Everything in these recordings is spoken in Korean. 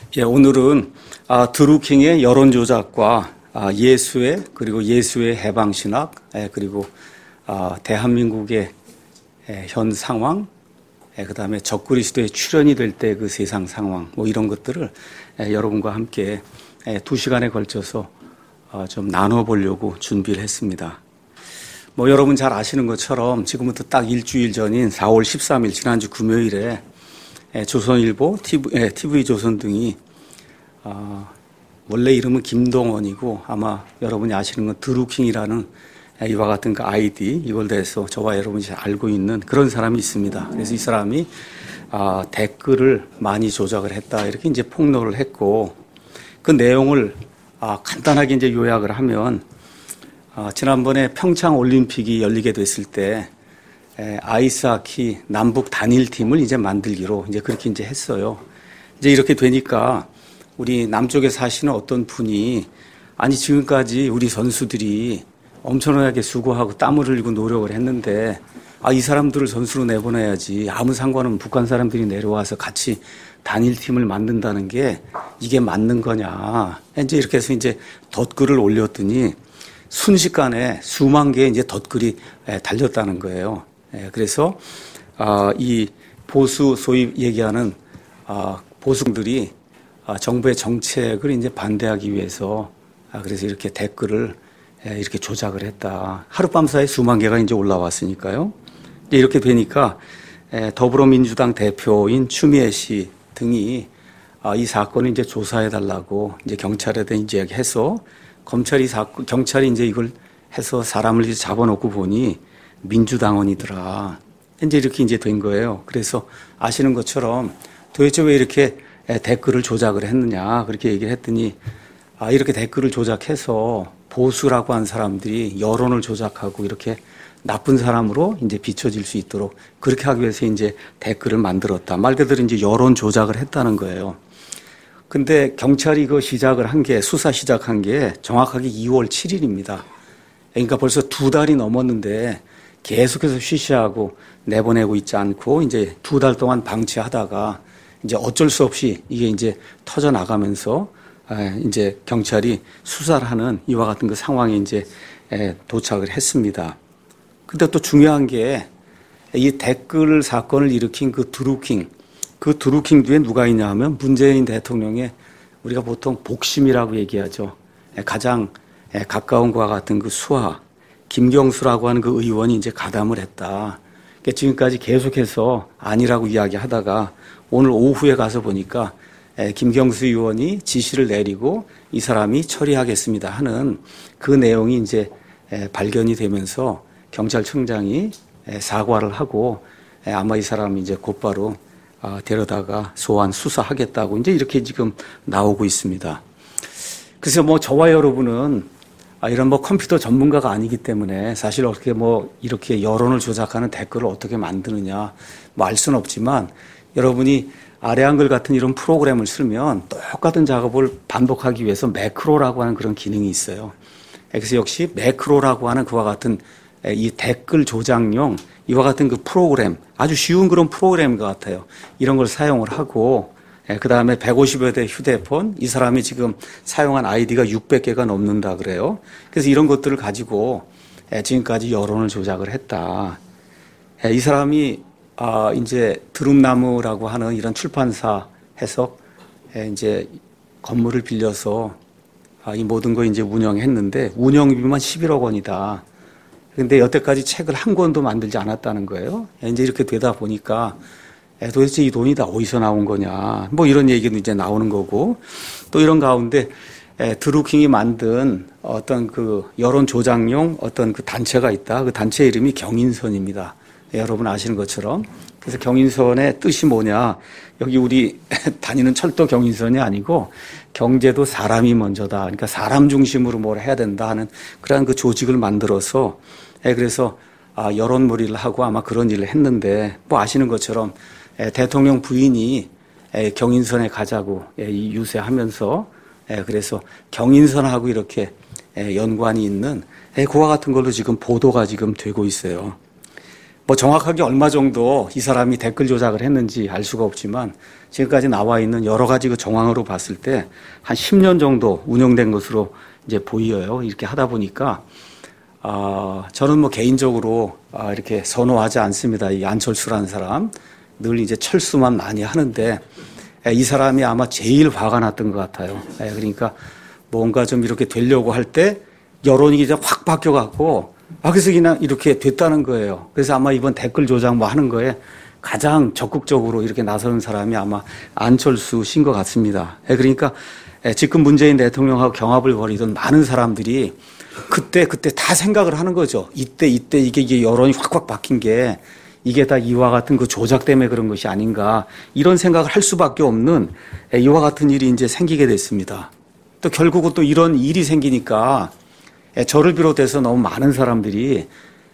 예, 오늘은 드루킹의 여론 조작과 예수의 그리고 예수의 해방 신학 그리고 대한민국의 현 상황 그다음에 적그리스도의 출현이 될 때 그 세상 상황 뭐 이런 것들을 여러분과 함께 2시간에 걸쳐서 좀 나눠보려고 준비를 했습니다. 뭐 여러분 잘 아시는 것처럼 지금부터 딱 일주일 전인 4월 13일 지난주 금요일에 조선일보, TV조선 등이 원래 이름은 김동원이고 아마 여러분이 아시는 건 드루킹이라는 이와 같은 그 아이디 이걸 대해서 저와 여러분이 잘 알고 있는 그런 사람이 있습니다. 그래서 이 사람이 댓글을 많이 조작을 했다 이렇게 이제 폭로를 했고 그 내용을 간단하게 이제 요약을 하면 지난번에 평창 올림픽이 열리게 됐을 때 아이스하키 남북 단일팀을 이제 만들기로 이제 그렇게 이제 했어요. 이제 이렇게 되니까 우리 남쪽에 사시는 어떤 분이 아니 지금까지 우리 선수들이 엄청나게 수고하고 땀을 흘리고 노력을 했는데 이 사람들을 선수로 내보내야지 아무 상관없는 북한 사람들이 내려와서 같이 단일팀을 만든다는 게 이게 맞는 거냐. 이제 이렇게 해서 이제 덧글을 올렸더니 순식간에 수만 개의 이제 덧글이 달렸다는 거예요. 그래서 이 보수 소위 얘기하는 보수들이 정부의 정책을 이제 반대하기 위해서 그래서 이렇게 댓글을 이렇게 조작을 했다. 하룻밤 사이에 수만 개가 이제 올라왔으니까요. 이렇게 되니까 더불어민주당 대표인 추미애 씨 등이 이 사건을 이제 조사해 달라고 이제 경찰에다 이제 해서 경찰이 이제 이걸 해서 사람을 이제 잡아놓고 보니 민주당원이더라. 이제 이렇게 이제 된 거예요. 그래서 아시는 것처럼 도대체 왜 이렇게 댓글을 조작을 했느냐 그렇게 얘기를 했더니 이렇게 댓글을 조작해서 보수라고 한 사람들이 여론을 조작하고 이렇게 나쁜 사람으로 이제 비춰질 수 있도록 그렇게 하기 위해서 이제 댓글을 만들었다. 말 그대로 이제 여론 조작을 했다는 거예요. 근데 경찰이 그 수사 시작한 게 정확하게 2월 7일입니다. 그러니까 벌써 2달이 넘었는데 계속해서 쉬쉬하고 내보내고 있지 않고 이제 2달 동안 방치하다가 이제 어쩔 수 없이 이게 이제 터져 나가면서 이제 경찰이 수사를 하는 이와 같은 그 상황에 이제 도착을 했습니다. 근데 또 중요한 게 이 댓글 사건을 일으킨 그 드루킹 뒤에 누가 있냐 하면 문재인 대통령의 우리가 보통 복심이라고 얘기하죠. 가장 가까운 것과 같은 그 수하, 김경수라고 하는 그 의원이 이제 가담을 했다. 그러니까 지금까지 계속해서 아니라고 이야기하다가 오늘 오후에 가서 보니까 김경수 의원이 지시를 내리고 이 사람이 처리하겠습니다 하는 그 내용이 이제 발견이 되면서 경찰청장이 사과를 하고 아마 이 사람이 이제 곧바로 데려다가 소환 수사하겠다고 이제 이렇게 지금 나오고 있습니다. 그래서 뭐 저와 여러분은 이런 뭐 컴퓨터 전문가가 아니기 때문에 사실 어떻게 뭐 이렇게 여론을 조작하는 댓글을 어떻게 만드느냐 뭐 알 수는 없지만 여러분이 아래 한글 같은 이런 프로그램을 쓰면 똑같은 작업을 반복하기 위해서 매크로라고 하는 그런 기능이 있어요. 그래서 역시 매크로라고 하는 그와 같은 이 댓글 조작용 이와 같은 그 프로그램 아주 쉬운 그런 프로그램 같아요. 이런 걸 사용을 하고 그 다음에 150여 대 휴대폰 이 사람이 지금 사용한 아이디가 600개가 넘는다 그래요. 그래서 이런 것들을 가지고 지금까지 여론을 조작을 했다. 이 사람이 이제 드rum나무라고 하는 이런 출판사 해석 이제 건물을 빌려서 이 모든 거 이제 운영했는데 운영비만 11억 원이다. 근데 여태까지 책을 한 권도 만들지 않았다는 거예요. 이제 이렇게 되다 보니까 도대체 이 돈이 다 어디서 나온 거냐. 뭐 이런 얘기도 이제 나오는 거고 또 이런 가운데 드루킹이 만든 어떤 그 여론 조작용 어떤 그 단체가 있다. 그 단체 이름이 경인선입니다. 여러분 아시는 것처럼. 그래서 경인선의 뜻이 뭐냐. 여기 우리 다니는 철도 경인선이 아니고 경제도 사람이 먼저다. 그러니까 사람 중심으로 뭘 해야 된다 하는 그러한 그 조직을 만들어서 그래서 여론몰이를 하고 아마 그런 일을 했는데 뭐 아시는 것처럼 대통령 부인이 경인선에 가자고 유세하면서 그래서 경인선하고 이렇게 연관이 있는 그와 같은 걸로 지금 보도가 지금 되고 있어요. 뭐 정확하게 얼마 정도 이 사람이 댓글 조작을 했는지 알 수가 없지만 지금까지 나와 있는 여러 가지 그 정황으로 봤을 때 한 10년 정도 운영된 것으로 이제 보여요. 이렇게 하다 보니까 저는 뭐 개인적으로 이렇게 선호하지 않습니다. 이 안철수라는 사람 늘 이제 철수만 많이 하는데 이 사람이 아마 제일 화가 났던 것 같아요. 그러니까 뭔가 좀 이렇게 되려고 할 때 여론이 이제 확 바뀌어갖고 그래서 그냥 이렇게 됐다는 거예요. 그래서 아마 이번 댓글 조작 뭐 하는 거에 가장 적극적으로 이렇게 나서는 사람이 아마 안철수 씨인 것 같습니다. 그러니까 지금 문재인 대통령하고 경합을 벌이던 많은 사람들이 그때 다 생각을 하는 거죠. 이때 이게 여론이 확 바뀐 게 이게 다 이와 같은 그 조작 때문에 그런 것이 아닌가 이런 생각을 할 수밖에 없는 이와 같은 일이 이제 생기게 됐습니다. 또 결국은 또 이런 일이 생기니까 저를 비롯해서 너무 많은 사람들이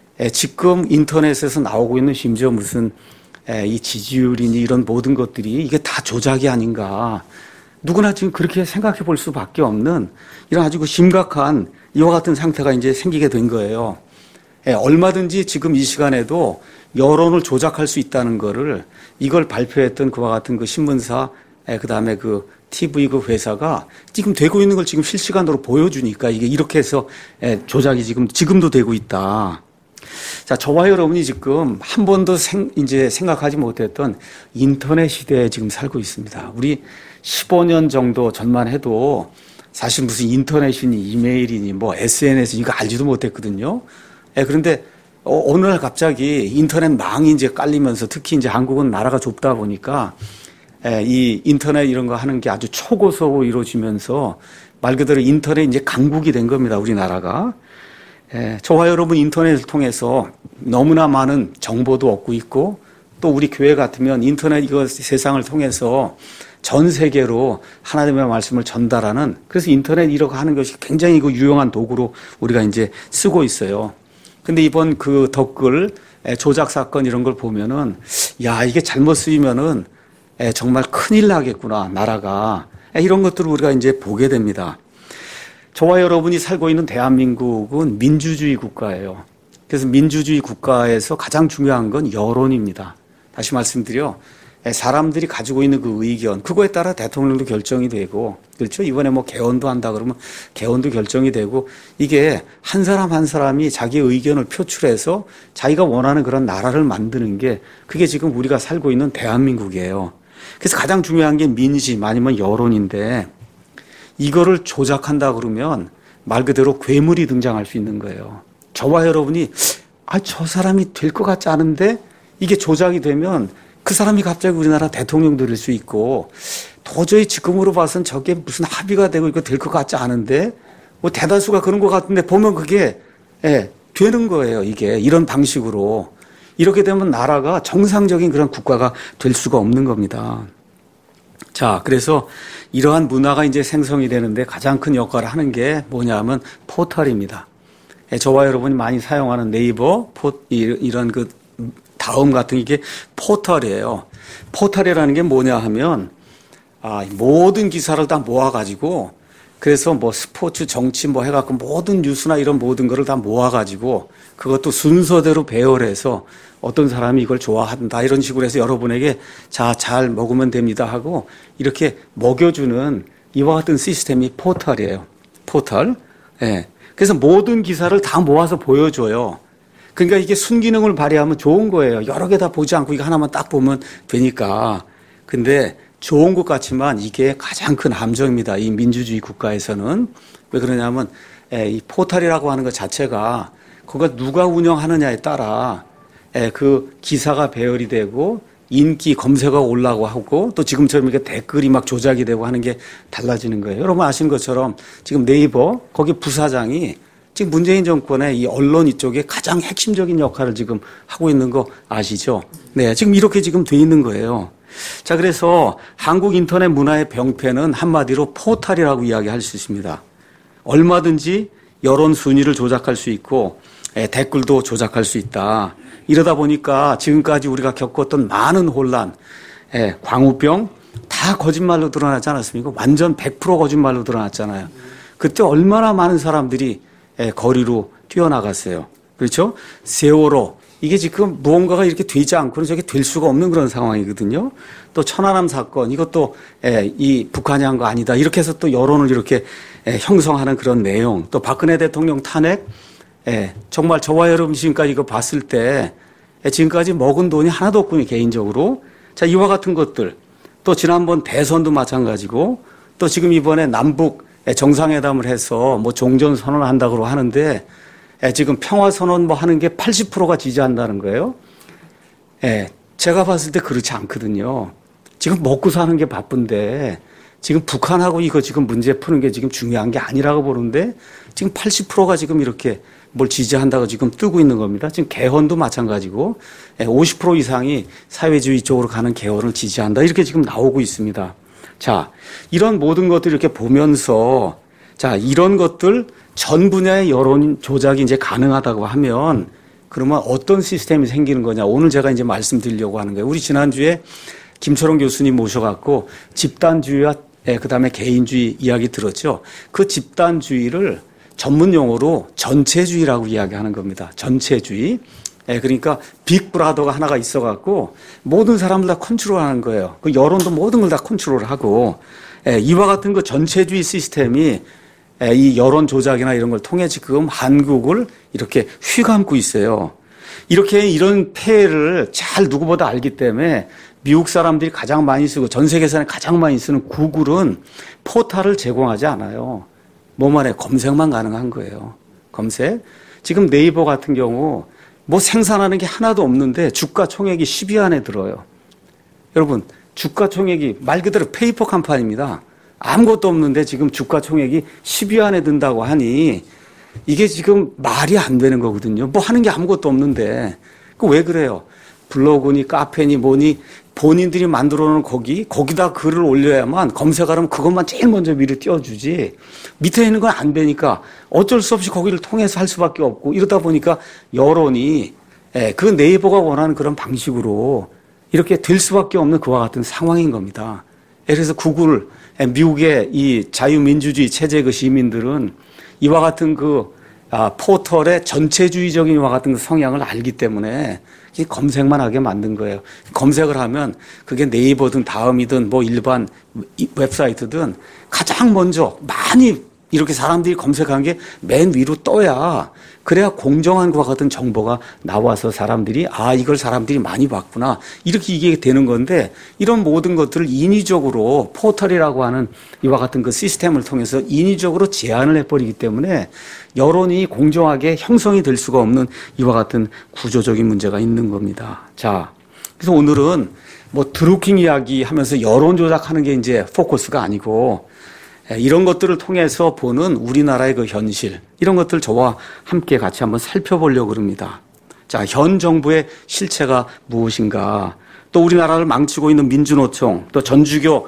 지금 인터넷에서 나오고 있는 심지어 무슨 이 지지율이니 이런 모든 것들이 이게 다 조작이 아닌가. 누구나 지금 그렇게 생각해 볼 수밖에 없는 이런 아주 심각한 이와 같은 상태가 이제 생기게 된 거예요. 얼마든지 지금 이 시간에도 여론을 조작할 수 있다는 거를 이걸 발표했던 그와 같은 그 신문사, 그 다음에 그 TV 그 회사가 지금 되고 있는 걸 지금 실시간으로 보여주니까 이게 이렇게 해서 조작이 지금도 되고 있다. 자, 저와 여러분이 지금 한 번도 이제 생각하지 못했던 인터넷 시대에 지금 살고 있습니다. 우리 15년 정도 전만 해도 사실 무슨 인터넷이니 이메일이니 뭐 SNS 이거 알지도 못했거든요. 그런데 어느 날 갑자기 인터넷 망이 이제 깔리면서 특히 이제 한국은 나라가 좁다 보니까 이 인터넷 이런 거 하는 게 아주 초고속으로 이루어지면서 말 그대로 인터넷 이제 강국이 된 겁니다. 우리나라가. 저와 여러분 인터넷을 통해서 너무나 많은 정보도 얻고 있고 또 우리 교회 같으면 인터넷 이거 세상을 통해서 전 세계로 하나님의 말씀을 전달하는 그래서 인터넷 이렇게 하는 것이 굉장히 그 유용한 도구로 우리가 이제 쓰고 있어요. 근데 이번 그 댓글 조작 사건 이런 걸 보면은 야, 이게 잘못 쓰이면은 정말 큰일 나겠구나, 나라가. 이런 것들을 우리가 이제 보게 됩니다. 저와 여러분이 살고 있는 대한민국은 민주주의 국가예요. 그래서 민주주의 국가에서 가장 중요한 건 여론입니다. 다시 말씀드려 사람들이 가지고 있는 그 의견 그거에 따라 대통령도 결정이 되고 그렇죠. 이번에 뭐 개헌도 한다 그러면 개헌도 결정이 되고 이게 한 사람 한 사람이 자기 의견을 표출해서 자기가 원하는 그런 나라를 만드는 게 그게 지금 우리가 살고 있는 대한민국이에요. 그래서 가장 중요한 게 민심 아니면 여론인데 이거를 조작한다 그러면 말 그대로 괴물이 등장할 수 있는 거예요. 저와 여러분이 저 사람이 될 것 같지 않은데 이게 조작이 되면 그 사람이 갑자기 우리나라 대통령 될 수 있고 도저히 지금으로 봐서는 저게 무슨 합의가 되고 이거 될 것 같지 않은데 뭐 대다수가 그런 것 같은데 보면 그게 되는 거예요. 이게 이런 방식으로 이렇게 되면 나라가 정상적인 그런 국가가 될 수가 없는 겁니다. 자, 그래서 이러한 문화가 이제 생성이 되는데 가장 큰 역할을 하는 게 뭐냐면 포털입니다. 저와 여러분이 많이 사용하는 네이버, 이런 그 다음 같은 이게 포털이에요. 포털이라는 게 뭐냐 하면 모든 기사를 다 모아가지고 그래서 뭐 스포츠, 정치 뭐 해갖고 모든 뉴스나 이런 모든 거를 다 모아가지고 그것도 순서대로 배열해서 어떤 사람이 이걸 좋아한다 이런 식으로 해서 여러분에게 자, 잘 먹으면 됩니다 하고 이렇게 먹여주는 이와 같은 시스템이 포털이에요. 포털. 그래서 모든 기사를 다 모아서 보여줘요. 그러니까 이게 순기능을 발휘하면 좋은 거예요. 여러 개 다 보지 않고 이거 하나만 딱 보면 되니까. 근데 좋은 것 같지만 이게 가장 큰 함정입니다. 이 민주주의 국가에서는. 왜 그러냐면 이 포털이라고 하는 것 자체가 그걸 누가 운영하느냐에 따라 그 기사가 배열이 되고 인기 검색어가 올라가고 하고 또 지금처럼 이렇게 댓글이 막 조작이 되고 하는 게 달라지는 거예요. 여러분 아시는 것처럼 지금 네이버 거기 부사장이 지금 문재인 정권의 이 언론 이쪽에 가장 핵심적인 역할을 지금 하고 있는 거 아시죠? 네, 지금 이렇게 지금 돼 있는 거예요. 자, 그래서 한국 인터넷 문화의 병폐는 한마디로 포탈이라고 이야기할 수 있습니다. 얼마든지 여론 순위를 조작할 수 있고 댓글도 조작할 수 있다. 이러다 보니까 지금까지 우리가 겪었던 많은 혼란, 광우병 다 거짓말로 드러나지 않았습니까? 완전 100% 거짓말로 드러났잖아요. 그때 얼마나 많은 사람들이 거리로 뛰어나갔어요. 그렇죠? 세월호 이게 지금 무언가가 이렇게 되지 않고는 저게 될 수가 없는 그런 상황이거든요. 또 천안함 사건 이것도 이 북한이 한 거 아니다. 이렇게 해서 또 여론을 이렇게 형성하는 그런 내용. 또 박근혜 대통령 탄핵 정말 저와 여러분 지금까지 이거 봤을 때 지금까지 먹은 돈이 하나도 없군요. 개인적으로. 자, 이와 같은 것들. 또 지난번 대선도 마찬가지고 또 지금 이번에 남북 정상회담을 해서 뭐 종전 선언을 한다고 하는데 지금 평화선언 뭐 하는 게 80%가 지지한다는 거예요. 제가 봤을 때 그렇지 않거든요. 지금 먹고 사는 게 바쁜데 지금 북한하고 이거 지금 문제 푸는 게 지금 중요한 게 아니라고 보는데 지금 80%가 지금 이렇게 뭘 지지한다고 지금 뜨고 있는 겁니다. 지금 개헌도 마찬가지고 50% 이상이 사회주의 쪽으로 가는 개헌을 지지한다. 이렇게 지금 나오고 있습니다. 자, 이런 모든 것들 이렇게 보면서 자, 이런 것들 전 분야의 여론 조작이 이제 가능하다고 하면 그러면 어떤 시스템이 생기는 거냐. 오늘 제가 이제 말씀드리려고 하는 거예요. 우리 지난주에 김철원 교수님 모셔갖고 집단주의와 그다음에 개인주의 이야기 들었죠. 그 집단주의를 전문 용어로 전체주의라고 이야기하는 겁니다. 전체주의. 그러니까 빅브라더가 하나가 있어갖고 모든 사람들 다 컨트롤하는 거예요. 그 여론도 모든 걸 다 컨트롤하고 이와 같은 그 전체주의 시스템이 이 여론 조작이나 이런 걸 통해 지금 한국을 이렇게 휘감고 있어요. 이렇게 이런 폐해를 잘 누구보다 알기 때문에 미국 사람들이 가장 많이 쓰고 전 세계에서는 가장 많이 쓰는 구글은 포탈을 제공하지 않아요. 뭐만 해 검색만 가능한 거예요. 검색. 지금 네이버 같은 경우 뭐 생산하는 게 하나도 없는데 주가 총액이 10위 안에 들어요. 여러분 주가 총액이 말 그대로 페이퍼 컴퍼니입니다. 아무것도 없는데 지금 주가 총액이 10위 안에 든다고 하니 이게 지금 말이 안 되는 거거든요. 뭐 하는 게 아무것도 없는데. 그 왜 그래요? 블로그니 카페니 뭐니 본인들이 만들어 놓은 거기다 글을 올려야만 검색하려면 그것만 제일 먼저 위로 띄워주지. 밑에 있는 건 안 되니까 어쩔 수 없이 거기를 통해서 할 수밖에 없고 이러다 보니까 여론이 그 네이버가 원하는 그런 방식으로 이렇게 될 수밖에 없는 그와 같은 상황인 겁니다. 그래서 구글, 미국의 이 자유민주주의 체제 그 시민들은 이와 같은 그 포털의 전체주의적인 이와 같은 그 성향을 알기 때문에 검색만 하게 만든 거예요. 검색을 하면 그게 네이버든 다음이든 뭐 일반 웹사이트든 가장 먼저 많이 이렇게 사람들이 검색한 게 맨 위로 떠야 그래야 공정한 것과 같은 정보가 나와서 사람들이 이걸 사람들이 많이 봤구나 이렇게 이게 되는 건데 이런 모든 것들을 인위적으로 포털이라고 하는 이와 같은 그 시스템을 통해서 인위적으로 제한을 해버리기 때문에 여론이 공정하게 형성이 될 수가 없는 이와 같은 구조적인 문제가 있는 겁니다. 자, 그래서 오늘은 뭐 드루킹 이야기 하면서 여론 조작하는 게 이제 포커스가 아니고 이런 것들을 통해서 보는 우리나라의 그 현실, 이런 것들 저와 함께 같이 한번 살펴보려고 합니다. 자, 현 정부의 실체가 무엇인가? 또 우리나라를 망치고 있는 민주노총, 또 천주교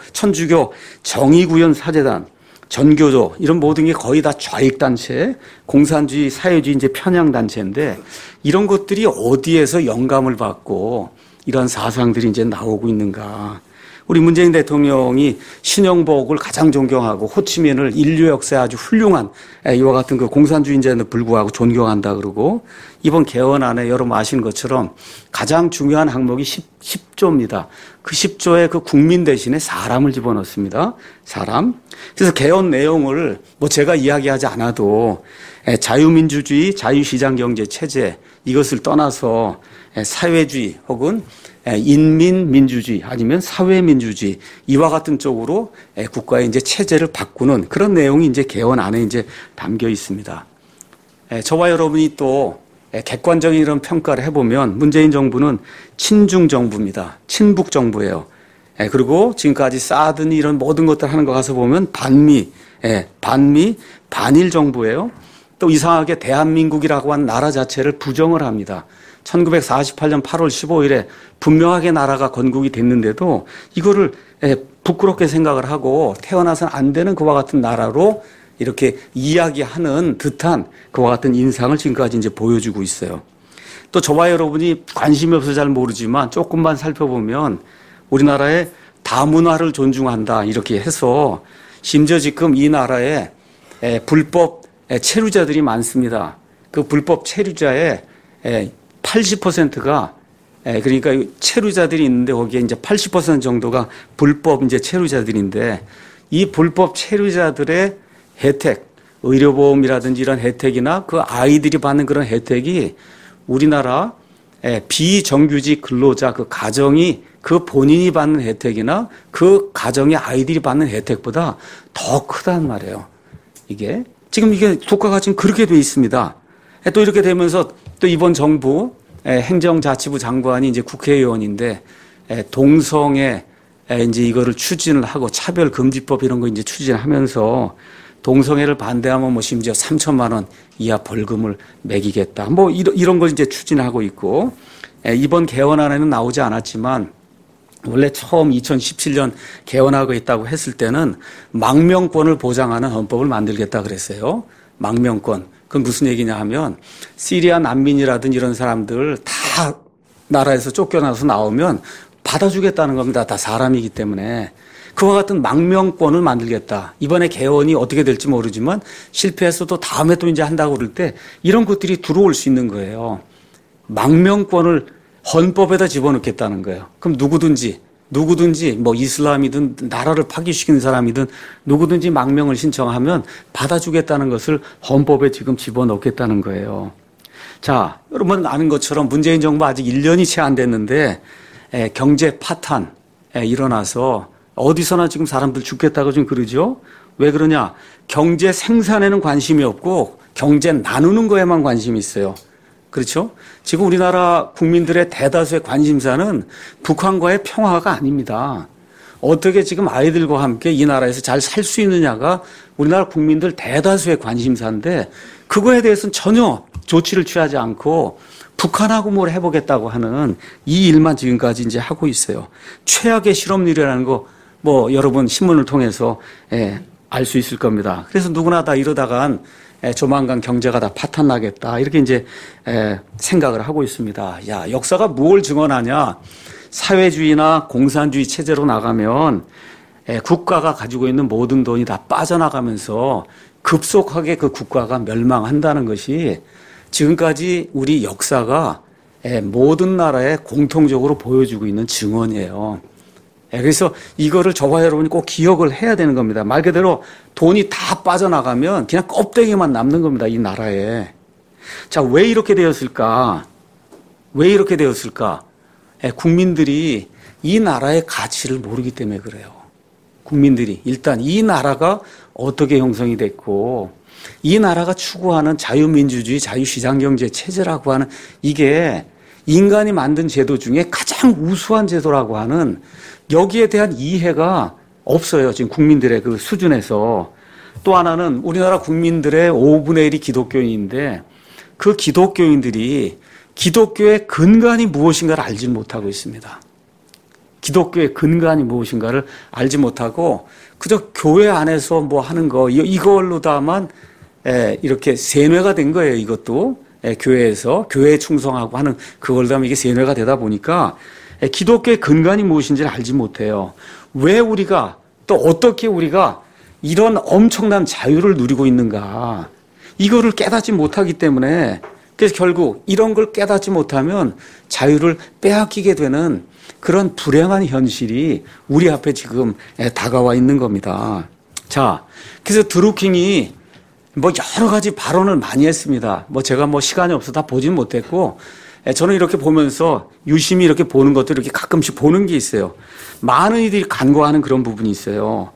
정의구현 사재단, 전교조, 이런 모든 게 거의 다 좌익단체, 공산주의, 사회주의 이제 편향단체인데 이런 것들이 어디에서 영감을 받고 이런 사상들이 이제 나오고 있는가? 우리 문재인 대통령이 신영복을 가장 존경하고 호치민을 인류 역사에 아주 훌륭한 이와 같은 그 공산주의인자에도 불구하고 존경한다 그러고 이번 개헌안에 여러분 아시는 것처럼 가장 중요한 항목이 10조입니다. 그 10조에 그 국민 대신에 사람을 집어넣습니다. 사람. 그래서 개헌 내용을 뭐 제가 이야기하지 않아도 자유민주주의, 자유시장경제 체제 이것을 떠나서 사회주의 혹은 인민민주주의 아니면 사회민주주의 이와 같은 쪽으로 국가의 이제 체제를 바꾸는 그런 내용이 이제 개헌 안에 이제 담겨 있습니다. 저와 여러분이 또 객관적인 이런 평가를 해보면 문재인 정부는 친중 정부입니다. 친북 정부예요. 그리고 지금까지 쌓아둔 이런 모든 것들 하는 거 가서 보면 반미, 반일 정부예요. 또 이상하게 대한민국이라고 한 나라 자체를 부정을 합니다. 1948년 8월 15일에 분명하게 나라가 건국이 됐는데도 이거를 부끄럽게 생각을 하고 태어나서는 안 되는 그와 같은 나라로 이렇게 이야기하는 듯한 그와 같은 인상을 지금까지 이제 보여주고 있어요. 또 저와 여러분이 관심이 없어서 잘 모르지만 조금만 살펴보면 우리나라의 다문화를 존중한다 이렇게 해서 심지어 지금 이 나라에 불법 체류자들이 많습니다. 그 불법 체류자의 80%가 그러니까 체류자들이 있는데 거기에 이제 80% 정도가 불법 이제 체류자들인데 이 불법 체류자들의 혜택, 의료보험이라든지 이런 혜택이나 그 아이들이 받는 그런 혜택이 우리나라 비정규직 근로자 그 가정이 그 본인이 받는 혜택이나 그 가정의 아이들이 받는 혜택보다 더 크단 말이에요. 이게 지금 이게 국가가 지금 그렇게 돼 있습니다. 또 이렇게 되면서 또 이번 정부 행정자치부 장관이 이제 국회의원인데 동성애 이제 이거를 추진을 하고 차별금지법 이런 거 이제 추진하면서 동성애를 반대하면 뭐 심지어 3천만 원 이하 벌금을 매기겠다. 뭐 이런 걸 이제 추진하고 있고 이번 개헌안에는 나오지 않았지만 원래 처음 2017년 개헌하고 있다고 했을 때는 망명권을 보장하는 헌법을 만들겠다 그랬어요. 망명권. 그건 무슨 얘기냐 하면 시리아 난민이라든지 이런 사람들 다 나라에서 쫓겨나서 나오면 받아주겠다는 겁니다. 다 사람이기 때문에. 그와 같은 망명권을 만들겠다. 이번에 개헌이 어떻게 될지 모르지만 실패해서도 다음에 또 이제 한다고 그럴 때 이런 것들이 들어올 수 있는 거예요. 망명권을 헌법에다 집어넣겠다는 거예요. 그럼 누구든지 뭐 이슬람이든 나라를 파괴시키는 사람이든 누구든지 망명을 신청하면 받아주겠다는 것을 헌법에 지금 집어넣겠다는 거예요. 자, 여러분 아는 것처럼 문재인 정부 아직 1년이 채 안 됐는데 경제 파탄 일어나서 어디서나 지금 사람들 죽겠다고 지금 그러죠. 왜 그러냐? 경제 생산에는 관심이 없고 경제 나누는 거에만 관심이 있어요. 그렇죠? 지금 우리나라 국민들의 대다수의 관심사는 북한과의 평화가 아닙니다. 어떻게 지금 아이들과 함께 이 나라에서 잘 살 수 있느냐가 우리나라 국민들 대다수의 관심사인데 그거에 대해서는 전혀 조치를 취하지 않고 북한하고 뭘 해보겠다고 하는 이 일만 지금까지 이제 하고 있어요. 최악의 실업률이라는 거 뭐 여러분 신문을 통해서 알 수 있을 겁니다. 그래서 누구나 다 이러다간 조만간 경제가 다 파탄나겠다 이렇게 이제 생각을 하고 있습니다. 야, 역사가 뭘 증언하냐? 사회주의나 공산주의 체제로 나가면 국가가 가지고 있는 모든 돈이 다 빠져나가면서 급속하게 그 국가가 멸망한다는 것이 지금까지 우리 역사가 모든 나라에 공통적으로 보여주고 있는 증언이에요. 그래서 이거를 저와 여러분이 꼭 기억을 해야 되는 겁니다. 말 그대로 돈이 다 빠져나가면 그냥 껍데기만 남는 겁니다. 이 나라에. 자, 왜 이렇게 되었을까? 왜 이렇게 되었을까? 국민들이 이 나라의 가치를 모르기 때문에 그래요. 국민들이 일단 이 나라가 어떻게 형성이 됐고 이 나라가 추구하는 자유민주주의, 자유시장경제 체제라고 하는 이게 인간이 만든 제도 중에 가장 우수한 제도라고 하는 여기에 대한 이해가 없어요. 지금 국민들의 그 수준에서. 또 하나는 우리나라 국민들의 5분의 1이 기독교인인데 그 기독교인들이 기독교의 근간이 무엇인가를 알지 못하고 있습니다. 기독교의 근간이 무엇인가를 알지 못하고 그저 교회 안에서 뭐 하는 거 이걸로 다만 이렇게 세뇌가 된 거예요. 이것도 교회에서 교회에 충성하고 하는 그걸 다면 이게 세뇌가 되다 보니까 기독교의 근간이 무엇인지를 알지 못해요. 왜 우리가 또 어떻게 우리가 이런 엄청난 자유를 누리고 있는가 이거를 깨닫지 못하기 때문에 그래서 결국 이런 걸 깨닫지 못하면 자유를 빼앗기게 되는 그런 불행한 현실이 우리 앞에 지금 다가와 있는 겁니다. 자, 그래서 드루킹이 뭐 여러 가지 발언을 많이 했습니다. 뭐 제가 뭐 시간이 없어서 다 보진 못했고 저는 이렇게 보면서 유심히 이렇게 보는 것도 이렇게 가끔씩 보는 게 있어요. 많은 이들이 간과하는 그런 부분이 있어요.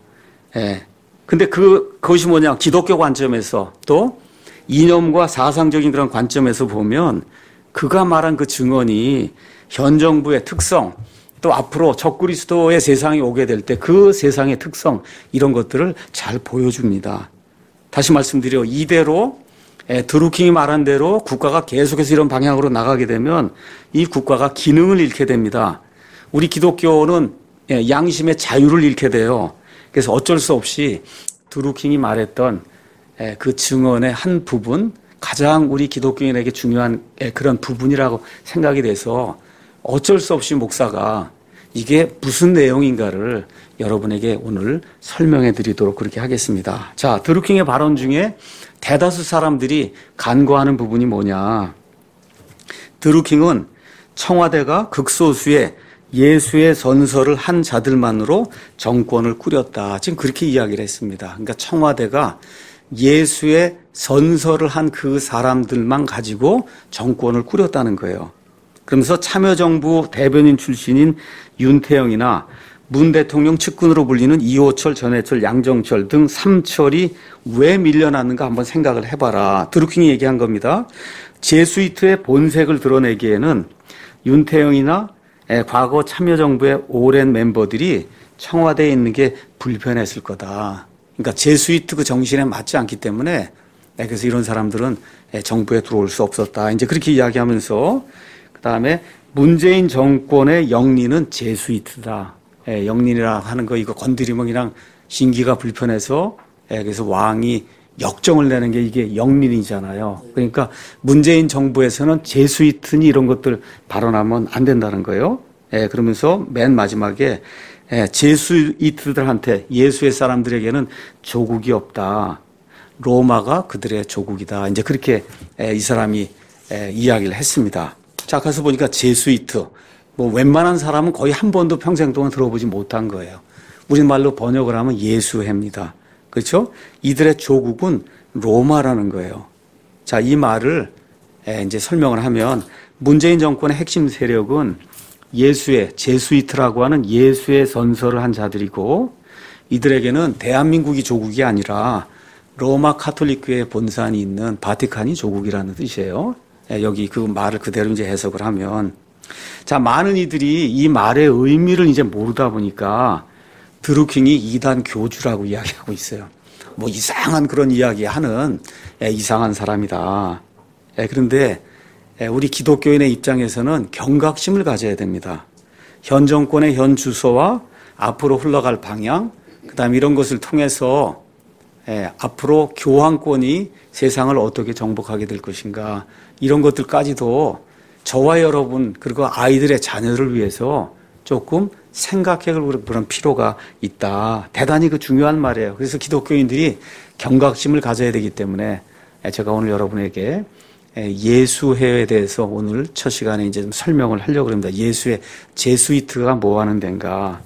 근데 그것이 뭐냐? 기독교 관점에서 또 이념과 사상적인 그런 관점에서 보면 그가 말한 그 증언이 현 정부의 특성 또 앞으로 적그리스도의 세상이 오게 될 때 그 세상의 특성 이런 것들을 잘 보여줍니다. 다시 말씀드려 이대로 드루킹이 말한 대로 국가가 계속해서 이런 방향으로 나가게 되면 이 국가가 기능을 잃게 됩니다. 우리 기독교는 양심의 자유를 잃게 돼요. 그래서 어쩔 수 없이 드루킹이 말했던 그 증언의 한 부분, 가장 우리 기독교인에게 중요한 그런 부분이라고 생각이 돼서 어쩔 수 없이 목사가 이게 무슨 내용인가를 여러분에게 오늘 설명해 드리도록 그렇게 하겠습니다. 자, 드루킹의 발언 중에 대다수 사람들이 간과하는 부분이 뭐냐. 드루킹은 청와대가 극소수의 예수의 선서를 한 자들만으로 정권을 꾸렸다. 지금 그렇게 이야기를 했습니다. 그러니까 청와대가 예수의 선서를 한 그 사람들만 가지고 정권을 꾸렸다는 거예요. 그러면서 참여정부 대변인 출신인 윤태영이나 문 대통령 측근으로 불리는 이호철, 전해철, 양정철 등 삼철이 왜 밀려났는가 한번 생각을 해봐라. 드루킹이 얘기한 겁니다. 제수이트의 본색을 드러내기에는 윤태영이나 과거 참여정부의 오랜 멤버들이 청와대에 있는 게 불편했을 거다. 그러니까 제수이트 그 정신에 맞지 않기 때문에 그래서 이런 사람들은 정부에 들어올 수 없었다. 이제 그렇게 이야기하면서 그다음에 문재인 정권의 영리는 제수이트다. 영린이라 하는 거 이거 건드리면 그냥 신기가 불편해서 그래서 왕이 역정을 내는 게 이게 영린이잖아요. 그러니까 문재인 정부에서는 제수이트니 이런 것들 발언하면 안 된다는 거예요. 그러면서 맨 마지막에 제수이트들한테 예수의 사람들에게는 조국이 없다. 로마가 그들의 조국이다. 이제 그렇게 이 사람이 이야기를 했습니다. 자, 가서 보니까 제수이트. 뭐 웬만한 사람은 거의 한 번도 평생 동안 들어보지 못한 거예요. 우리말로 번역을 하면 예수회입니다. 그렇죠? 이들의 조국은 로마라는 거예요. 자, 이 말을 이제 설명을 하면 문재인 정권의 핵심 세력은 예수의 제수이트라고 하는 예수의 선서를 한 자들이고 이들에게는 대한민국이 조국이 아니라 로마 카톨릭교회 본산이 있는 바티칸이 조국이라는 뜻이에요. 여기 그 말을 그대로 이제 해석을 하면 자, 많은 이들이 이 말의 의미를 이제 모르다 보니까 드루킹이 이단 교주라고 이야기하고 있어요. 뭐 이상한 그런 이야기 하는 이상한 사람이다. 그런데 우리 기독교인의 입장에서는 경각심을 가져야 됩니다. 현 정권의 현 주소와 앞으로 흘러갈 방향, 그다음에 이런 것을 통해서 앞으로 교황권이 세상을 어떻게 정복하게 될 것인가 이런 것들까지도 저와 여러분 그리고 아이들의 자녀를 위해서 조금 생각해 볼 그런 필요가 있다. 대단히 그 중요한 말이에요. 그래서 기독교인들이 경각심을 가져야 되기 때문에 제가 오늘 여러분에게 예수회에 대해서 오늘 첫 시간에 이제 좀 설명을 하려고 합니다. 예수의 제수이트가 뭐 하는 데인가.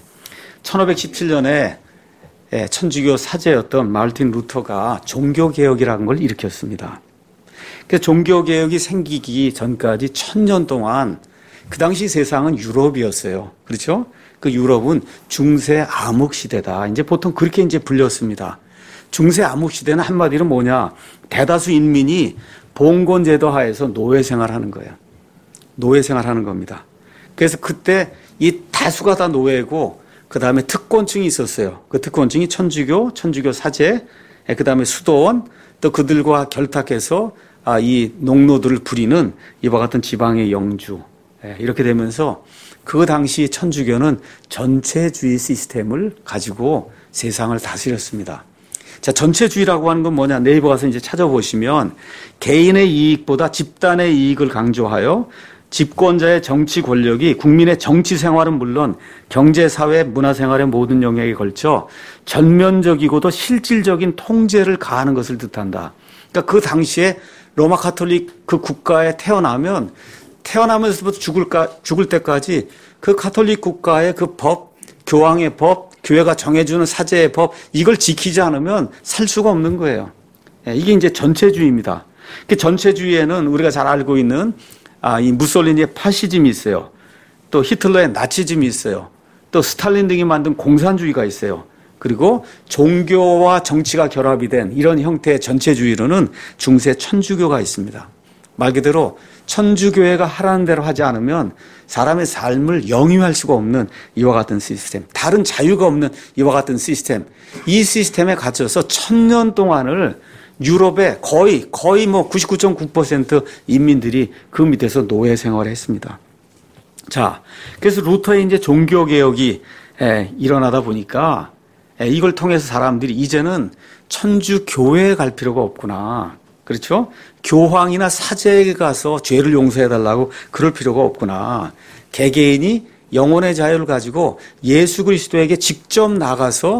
1517년에 천주교 사제였던 마르틴 루터가 종교개혁이라는 걸 일으켰습니다. 그 종교개혁이 생기기 전까지 1000년 동안 그 당시 세상은 유럽이었어요. 그렇죠? 그 유럽은 중세 암흑 시대다. 이제 보통 그렇게 이제 불렸습니다. 중세 암흑 시대는 한마디로 뭐냐? 대다수 인민이 봉건 제도 하에서 노예 생활하는 거예요. 노예 생활하는 겁니다. 그래서 그때 이 다수가 다 노예고 그 다음에 특권층이 있었어요. 그 특권층이 천주교 사제, 그 다음에 수도원, 또 그들과 결탁해서 이 농노들을 부리는 이와 같은 지방의 영주. 이렇게 되면서 그 당시 천주교는 전체주의 시스템을 가지고 세상을 다스렸습니다. 자, 전체주의라고 하는 건 뭐냐? 네이버 가서 이제 찾아보시면 개인의 이익보다 집단의 이익을 강조하여 집권자의 정치 권력이 국민의 정치 생활은 물론 경제, 사회, 문화 생활의 모든 영역에 걸쳐 전면적이고도 실질적인 통제를 가하는 것을 뜻한다. 그러니까 그 당시에 로마 카톨릭 그 국가에 태어나면서부터 죽을 때까지 그 카톨릭 국가의 그 법, 교황의 법, 교회가 정해주는 사제의 법, 이걸 지키지 않으면 살 수가 없는 거예요. 이게 이제 전체주의입니다. 그 전체주의에는 우리가 잘 알고 있는 이 무솔리니의 파시즘이 있어요. 또 히틀러의 나치즘이 있어요. 또 스탈린 등이 만든 공산주의가 있어요. 그리고 종교와 정치가 결합이 된 이런 형태의 전체주의로는 중세 천주교가 있습니다. 말 그대로 천주교회가 하라는 대로 하지 않으면 사람의 삶을 영위할 수가 없는 이와 같은 시스템, 다른 자유가 없는 이와 같은 시스템, 이 시스템에 갇혀서 1000년 동안을 유럽의 거의 뭐 99.9% 인민들이 그 밑에서 노예 생활을 했습니다. 자, 그래서 루터의 이제 종교개혁이 일어나다 보니까 이걸 통해서 사람들이 이제는 천주교회에 갈 필요가 없구나. 그렇죠? 교황이나 사제에게 가서 죄를 용서해달라고 그럴 필요가 없구나. 개개인이 영혼의 자유를 가지고 예수 그리스도에게 직접 나가서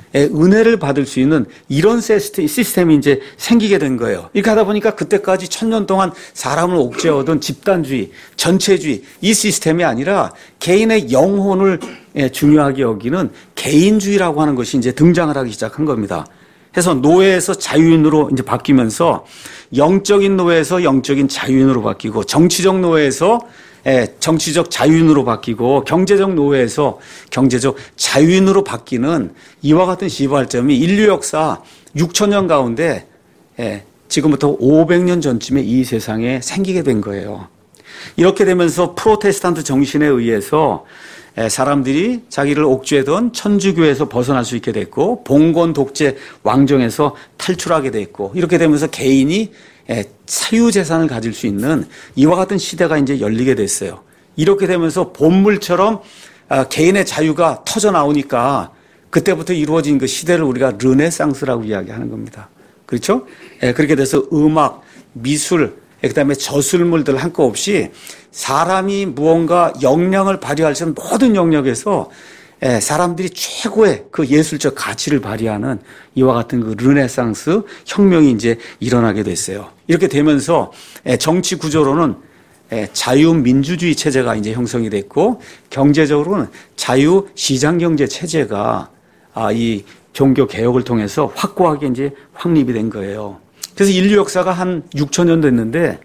은혜를 받을 수 있는 이런 시스템이 이제 생기게 된 거예요. 이렇게 하다 보니까 그때까지 1000년 동안 사람을 옥죄어던 집단주의, 전체주의 이 시스템이 아니라 개인의 영혼을 중요하게 여기는 개인주의라고 하는 것이 이제 등장을 하기 시작한 겁니다. 그래서 노예에서 자유인으로 이제 바뀌면서 영적인 노예에서 영적인 자유인으로 바뀌고 정치적 노예에서 정치적 자유인으로 바뀌고 경제적 노예에서 경제적 자유인으로 바뀌는 이와 같은 시발점이 인류 역사 6000년 가운데 지금부터 500년 전쯤에 이 세상에 생기게 된 거예요. 이렇게 되면서 프로테스탄트 정신에 의해서 사람들이 자기를 옥죄던 천주교에서 벗어날 수 있게 됐고 봉건 독재 왕정에서 탈출하게 됐고 이렇게 되면서 개인이 사유재산을 가질 수 있는 이와 같은 시대가 이제 열리게 됐어요. 이렇게 되면서 본물처럼 개인의 자유가 터져 나오니까 그때부터 이루어진 그 시대를 우리가 르네상스라고 이야기하는 겁니다. 그렇죠? 그렇게 돼서 음악, 미술, 그다음에 저술물들 한껏없이 사람이 무언가 역량을 발휘할 수 있는 모든 영역에서 사람들이 최고의 그 예술적 가치를 발휘하는 이와 같은 그 르네상스 혁명이 이제 일어나게 됐어요. 이렇게 되면서 정치 구조로는 자유민주주의 체제가 이제 형성이 됐고 경제적으로는 자유시장경제 체제가 이 종교 개혁을 통해서 확고하게 이제 확립이 된 거예요. 그래서 인류 역사가 한 6000년 됐는데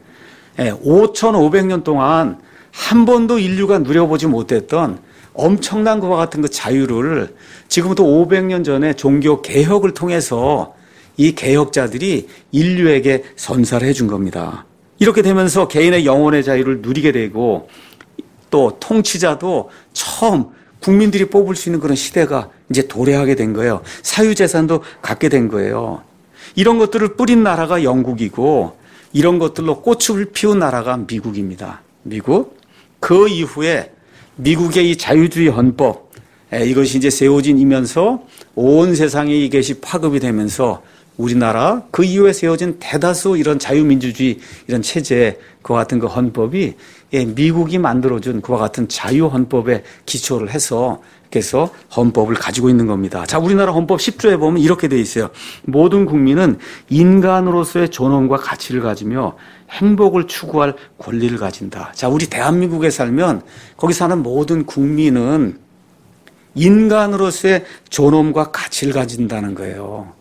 5500년 동안 한 번도 인류가 누려보지 못했던 엄청난 것과 같은 그 자유를 지금부터 500년 전에 종교 개혁을 통해서 이 개혁자들이 인류에게 선사를 해준 겁니다. 이렇게 되면서 개인의 영혼의 자유를 누리게 되고 또 통치자도 처음 국민들이 뽑을 수 있는 그런 시대가 이제 도래하게 된 거예요. 사유재산도 갖게 된 거예요. 이런 것들을 뿌린 나라가 영국이고 이런 것들로 꽃을 피운 나라가 미국입니다. 미국. 그 이후에 미국의 이 자유주의 헌법 이것이 이제 세워지면서 온 세상에 이것이 파급이 되면서 우리나라 그 이후에 세워진 대다수 이런 자유민주주의 이런 체제 그와 같은 그 헌법이 미국이 만들어준 그와 같은 자유헌법에 기초를 해서 그래서 헌법을 가지고 있는 겁니다. 자, 우리나라 헌법 10조에 보면 이렇게 되어 있어요. 모든 국민은 인간으로서의 존엄과 가치를 가지며 행복을 추구할 권리를 가진다. 자, 우리 대한민국에 살면 거기 사는 모든 국민은 인간으로서의 존엄과 가치를 가진다는 거예요.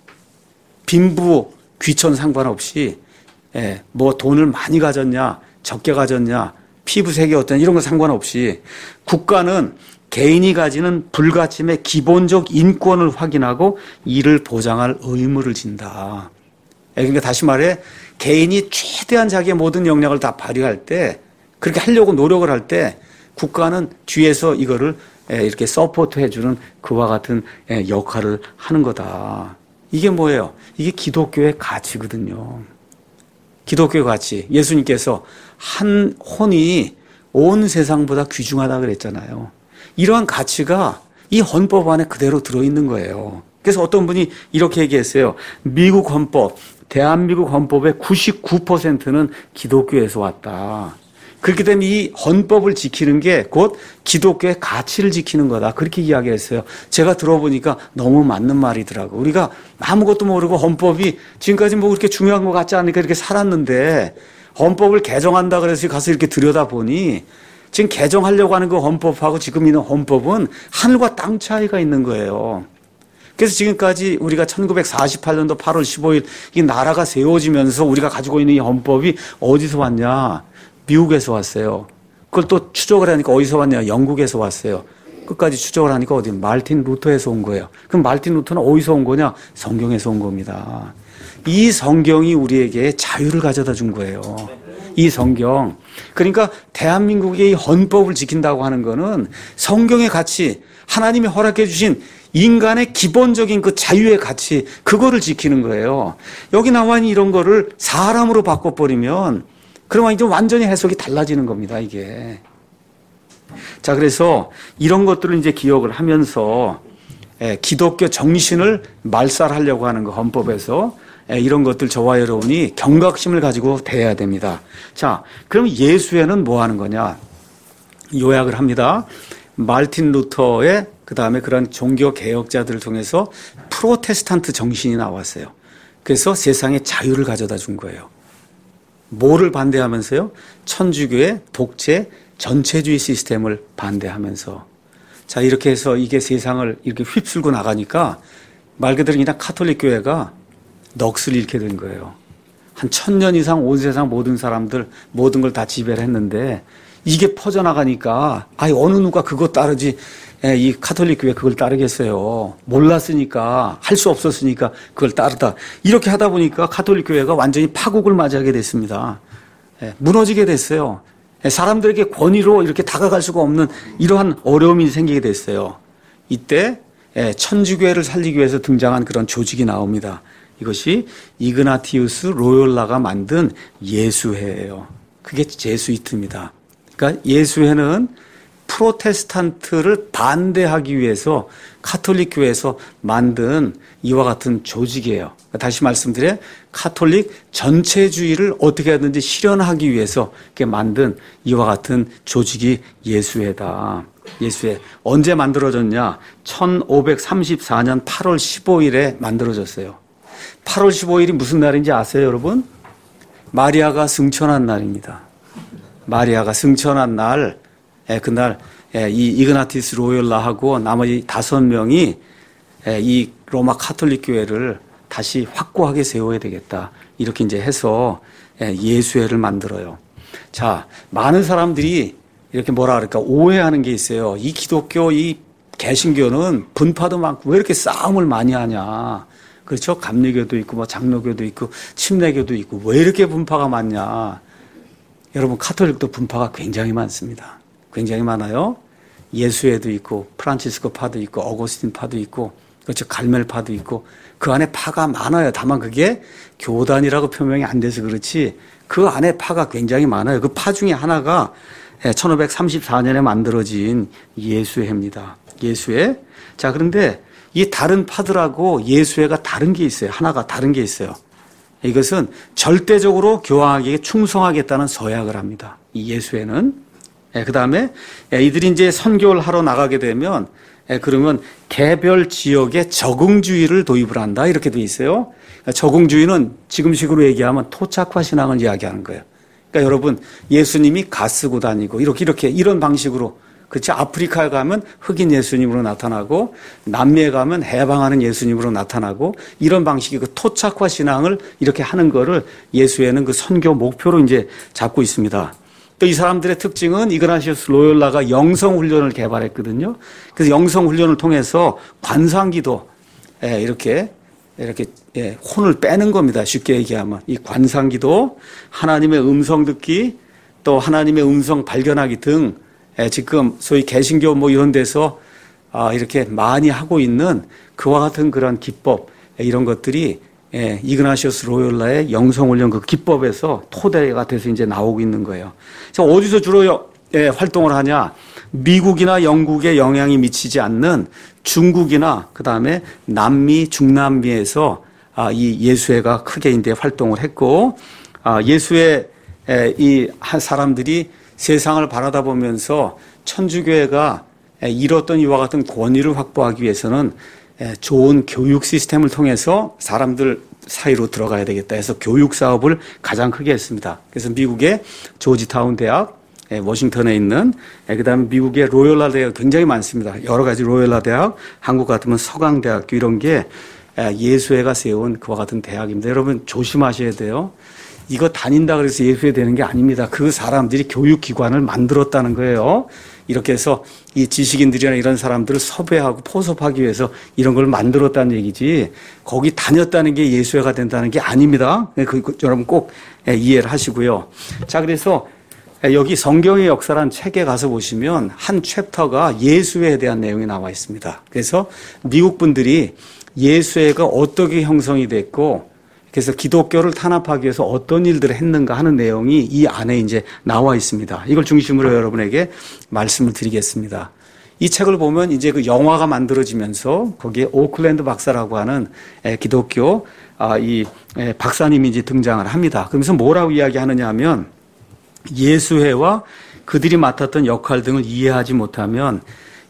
빈부, 귀천 상관없이 뭐 돈을 많이 가졌냐, 적게 가졌냐, 피부색이 어떠냐 이런 거 상관없이 국가는 개인이 가지는 불가침의 기본적 인권을 확인하고 이를 보장할 의무를 진다. 그러니까 다시 말해 개인이 최대한 자기의 모든 역량을 다 발휘할 때 그렇게 하려고 노력을 할 때 국가는 뒤에서 이거를 이렇게 서포트 해주는 그와 같은 역할을 하는 거다. 이게 뭐예요? 이게 기독교의 가치거든요. 기독교의 가치. 예수님께서 한 혼이 온 세상보다 귀중하다 그랬잖아요. 이러한 가치가 이 헌법 안에 그대로 들어있는 거예요. 그래서 어떤 분이 이렇게 얘기했어요. 미국 헌법, 대한민국 헌법의 99%는 기독교에서 왔다. 그렇기 때문에 이 헌법을 지키는 게 곧 기독교의 가치를 지키는 거다. 그렇게 이야기했어요. 제가 들어보니까 너무 맞는 말이더라고. 우리가 아무것도 모르고 헌법이 지금까지 뭐 그렇게 중요한 것 같지 않으니까 이렇게 살았는데 헌법을 개정한다 그래서 가서 이렇게 들여다보니 지금 개정하려고 하는 그 헌법하고 지금 있는 헌법은 하늘과 땅 차이가 있는 거예요. 그래서 지금까지 우리가 1948년도 8월 15일 이 나라가 세워지면서 우리가 가지고 있는 이 헌법이 어디서 왔냐? 미국에서 왔어요. 그걸 또 추적을 하니까 어디서 왔냐? 영국에서 왔어요. 끝까지 추적을 하니까 어디? 말틴 루터에서 온 거예요. 그럼 말틴 루터는 어디서 온 거냐? 성경에서 온 겁니다. 이 성경이 우리에게 자유를 가져다 준 거예요. 이 성경. 그러니까 대한민국의 이 헌법을 지킨다고 하는 거는 성경의 가치, 하나님이 허락해 주신 인간의 기본적인 그 자유의 가치, 그거를 지키는 거예요. 여기 나와 있는 이런 거를 사람으로 바꿔버리면 그러면 이제 완전히 해석이 달라지는 겁니다, 이게. 자, 그래서 이런 것들을 이제 기억을 하면서 기독교 정신을 말살하려고 하는 그 헌법에서 이런 것들 저와 여러분이 경각심을 가지고 대해야 됩니다. 자, 그럼 예수에는 뭐 하는 거냐? 요약을 합니다. 말틴 루터의 그 다음에 그런 종교 개혁자들을 통해서 프로테스탄트 정신이 나왔어요. 그래서 세상에 자유를 가져다 준 거예요. 뭐를 반대하면서요? 천주교의 독재 전체주의 시스템을 반대하면서. 자, 이렇게 해서 이게 세상을 이렇게 휩쓸고 나가니까 말 그대로 그냥 카톨릭 교회가 넋을 잃게 된 거예요. 한 1000년 이상 온 세상 모든 사람들 모든 걸 다 지배를 했는데 이게 퍼져나가니까 어느 누가 그거 따르지 이 카톨릭 교회 그걸 따르겠어요. 몰랐으니까 할 수 없었으니까 그걸 따르다. 이렇게 하다 보니까 카톨릭 교회가 완전히 파국을 맞이하게 됐습니다. 무너지게 됐어요. 사람들에게 권위로 이렇게 다가갈 수가 없는 이러한 어려움이 생기게 됐어요. 이때 천주교회를 살리기 위해서 등장한 그런 조직이 나옵니다. 이것이 이그나티우스 로욜라가 만든 예수회예요. 그게 제수이트입니다. 그러니까 예수회는 프로테스탄트를 반대하기 위해서 카톨릭 교회에서 만든 이와 같은 조직이에요. 다시 말씀드려 카톨릭 전체주의를 어떻게 하든지 실현하기 위해서 이렇게 만든 이와 같은 조직이 예수회다. 예수회 언제 만들어졌냐? 1534년 8월 15일에 만들어졌어요. 8월 15일이 무슨 날인지 아세요, 여러분? 마리아가 승천한 날입니다. 마리아가 승천한 날, 그날 이 이그나티스 로욜라하고 나머지 5명이 이 로마 카톨릭 교회를 다시 확고하게 세워야 되겠다. 이렇게 이제 해서 예수회를 만들어요. 자, 많은 사람들이 이렇게 뭐라 그럴까 오해하는 게 있어요. 이 기독교, 이 개신교는 분파도 많고 왜 이렇게 싸움을 많이 하냐. 그렇죠? 감리교도 있고 뭐 장로교도 있고 침례교도 있고 왜 이렇게 분파가 많냐. 여러분 카톨릭도 분파가 굉장히 많습니다. 굉장히 많아요. 예수회도 있고 프란치스코 파도 있고 어거스틴 파도 있고 그렇죠? 갈멜 파도 있고 그 안에 파가 많아요. 다만 그게 교단이라고 표명이 안 돼서 그렇지 그 안에 파가 굉장히 많아요. 그 파 중에 하나가 1534년에 만들어진 예수회입니다. 예수회. 자, 그런데 이 다른 파들하고 예수회가 다른 게 있어요. 하나가 다른 게 있어요. 이것은 절대적으로 교황에게 충성하겠다는 서약을 합니다. 이 예수회는. 그 다음에 이들이 이제 선교를 하러 나가게 되면 그러면 개별 지역에 적응주의를 도입을 한다. 이렇게 돼 있어요. 적응주의는 지금식으로 얘기하면 토착화 신앙을 이야기하는 거예요. 그러니까 여러분 예수님이 가 쓰고 다니고 이렇게 이런 방식으로 그렇지 아프리카에 가면 흑인 예수님으로 나타나고 남미에 가면 해방하는 예수님으로 나타나고 이런 방식의 그 토착화 신앙을 이렇게 하는 거를 예수회는 그 선교 목표로 이제 잡고 있습니다. 또 이 사람들의 특징은 이그나티우스 로욜라가 영성 훈련을 개발했거든요. 그래서 영성 훈련을 통해서 관상기도 이렇게 혼을 빼는 겁니다. 쉽게 얘기하면 이 관상기도 하나님의 음성 듣기 또 하나님의 음성 발견하기 등 지금 소위 개신교 뭐 이런 데서 이렇게 많이 하고 있는 그와 같은 그런 기법 이런 것들이 이그나티우스 로욜라의 영성훈련 그 기법에서 토대가 돼서 이제 나오고 있는 거예요. 자, 어디서 주로 활동을 하냐? 미국이나 영국에 영향이 미치지 않는 중국이나 그 다음에 남미, 중남미에서 이 예수회가 크게 이제 활동을 했고, 예수회 이 한 사람들이 세상을 바라다 보면서 천주교회가 이뤘던 이와 같은 권위를 확보하기 위해서는 좋은 교육 시스템을 통해서 사람들 사이로 들어가야 되겠다 해서 교육 사업을 가장 크게 했습니다. 그래서 미국의 조지타운 대학, 워싱턴에 있는 그다음에 미국의 로욜라 대학 굉장히 많습니다. 여러 가지 로욜라 대학, 한국 같으면 서강대학교 이런 게 예수회가 세운 그와 같은 대학입니다. 여러분 조심하셔야 돼요. 이거 다닌다 그래서 예수회 되는 게 아닙니다. 그 사람들이 교육기관을 만들었다는 거예요. 이렇게 해서 이 지식인들이나 이런 사람들을 섭외하고 포섭하기 위해서 이런 걸 만들었다는 얘기지 거기 다녔다는 게 예수회가 된다는 게 아닙니다. 여러분 꼭 이해를 하시고요. 자, 그래서 여기 성경의 역사라는 책에 가서 보시면 한 챕터가 예수회에 대한 내용이 나와 있습니다. 그래서 미국 분들이 예수회가 어떻게 형성이 됐고 그래서 기독교를 탄압하기 위해서 어떤 일들을 했는가 하는 내용이 이 안에 이제 나와 있습니다. 이걸 중심으로 여러분에게 말씀을 드리겠습니다. 이 책을 보면 이제 그 영화가 만들어지면서 거기에 오클랜드 박사라고 하는 기독교 이 박사님이 이제 등장을 합니다. 그러면서 뭐라고 이야기하느냐 하면 예수회와 그들이 맡았던 역할 등을 이해하지 못하면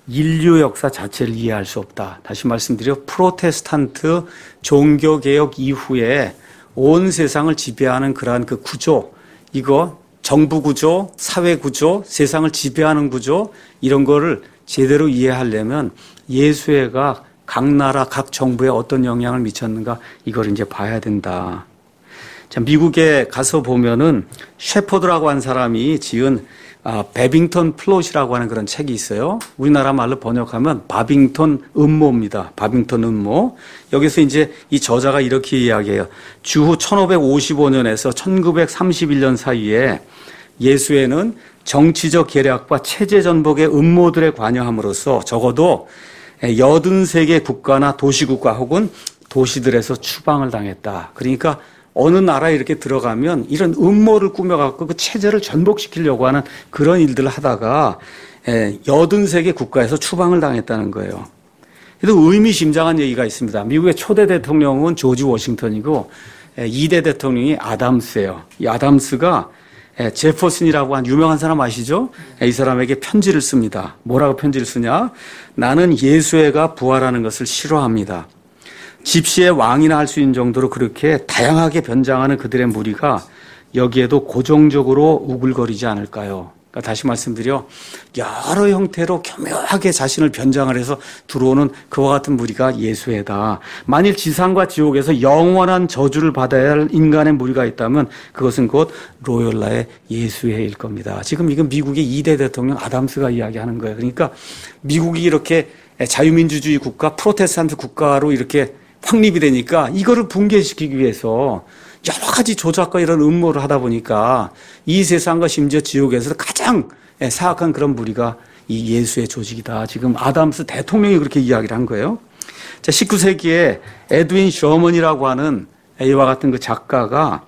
인류 역사 자체를 이해할 수 없다. 다시 말씀드려 프로테스탄트 종교개혁 이후에 온 세상을 지배하는 그러한 그 구조, 이거 정부 구조, 사회 구조, 세상을 지배하는 구조, 이런 거를 제대로 이해하려면 예수회가 각 나라, 각 정부에 어떤 영향을 미쳤는가, 이걸 이제 봐야 된다. 자, 미국에 가서 보면은 셰퍼드라고 한 사람이 지은 베빙턴 플롯이라고 하는 그런 책이 있어요. 우리나라 말로 번역하면 바빙턴 음모입니다. 바빙턴 음모. 여기서 이제 이 저자가 이렇게 이야기해요. 주후 1555년에서 1931년 사이에 예수회는 정치적 계략과 체제 전복의 음모들에 관여함으로써 적어도 83개 국가나 도시국가 혹은 도시들에서 추방을 당했다. 그러니까 어느 나라에 이렇게 들어가면 이런 음모를 꾸며갖고 그 체제를 전복시키려고 하는 그런 일들을 하다가 83개 국가에서 추방을 당했다는 거예요. 그래도 의미심장한 얘기가 있습니다. 미국의 초대 대통령은 조지 워싱턴이고 2대 대통령이 아담스예요. 이 아담스가 제퍼슨이라고 한 유명한 사람 아시죠? 이 사람에게 편지를 씁니다. 뭐라고 편지를 쓰냐? 나는 예수회가 부활하는 것을 싫어합니다. 집시의 왕이나 할 수 있는 정도로 그렇게 다양하게 변장하는 그들의 무리가 여기에도 고정적으로 우글거리지 않을까요? 그러니까 다시 말씀드려 여러 형태로 교묘하게 자신을 변장을 해서 들어오는 그와 같은 무리가 예수회다. 만일 지상과 지옥에서 영원한 저주를 받아야 할 인간의 무리가 있다면 그것은 곧 로열라의 예수회일 겁니다. 지금 이건 미국의 2대 대통령 아담스가 이야기하는 거예요. 그러니까 미국이 이렇게 자유민주주의 국가, 프로테스탄트 국가로 이렇게 확립이 되니까 이거를 붕괴시키기 위해서 여러 가지 조작과 이런 음모를 하다 보니까 이 세상과 심지어 지옥에서 가장 사악한 그런 무리가 이 예수의 조직이다. 지금 아담스 대통령이 그렇게 이야기를 한 거예요. 자, 19세기에 에드윈 셔먼이라고 하는 이와 같은 그 작가가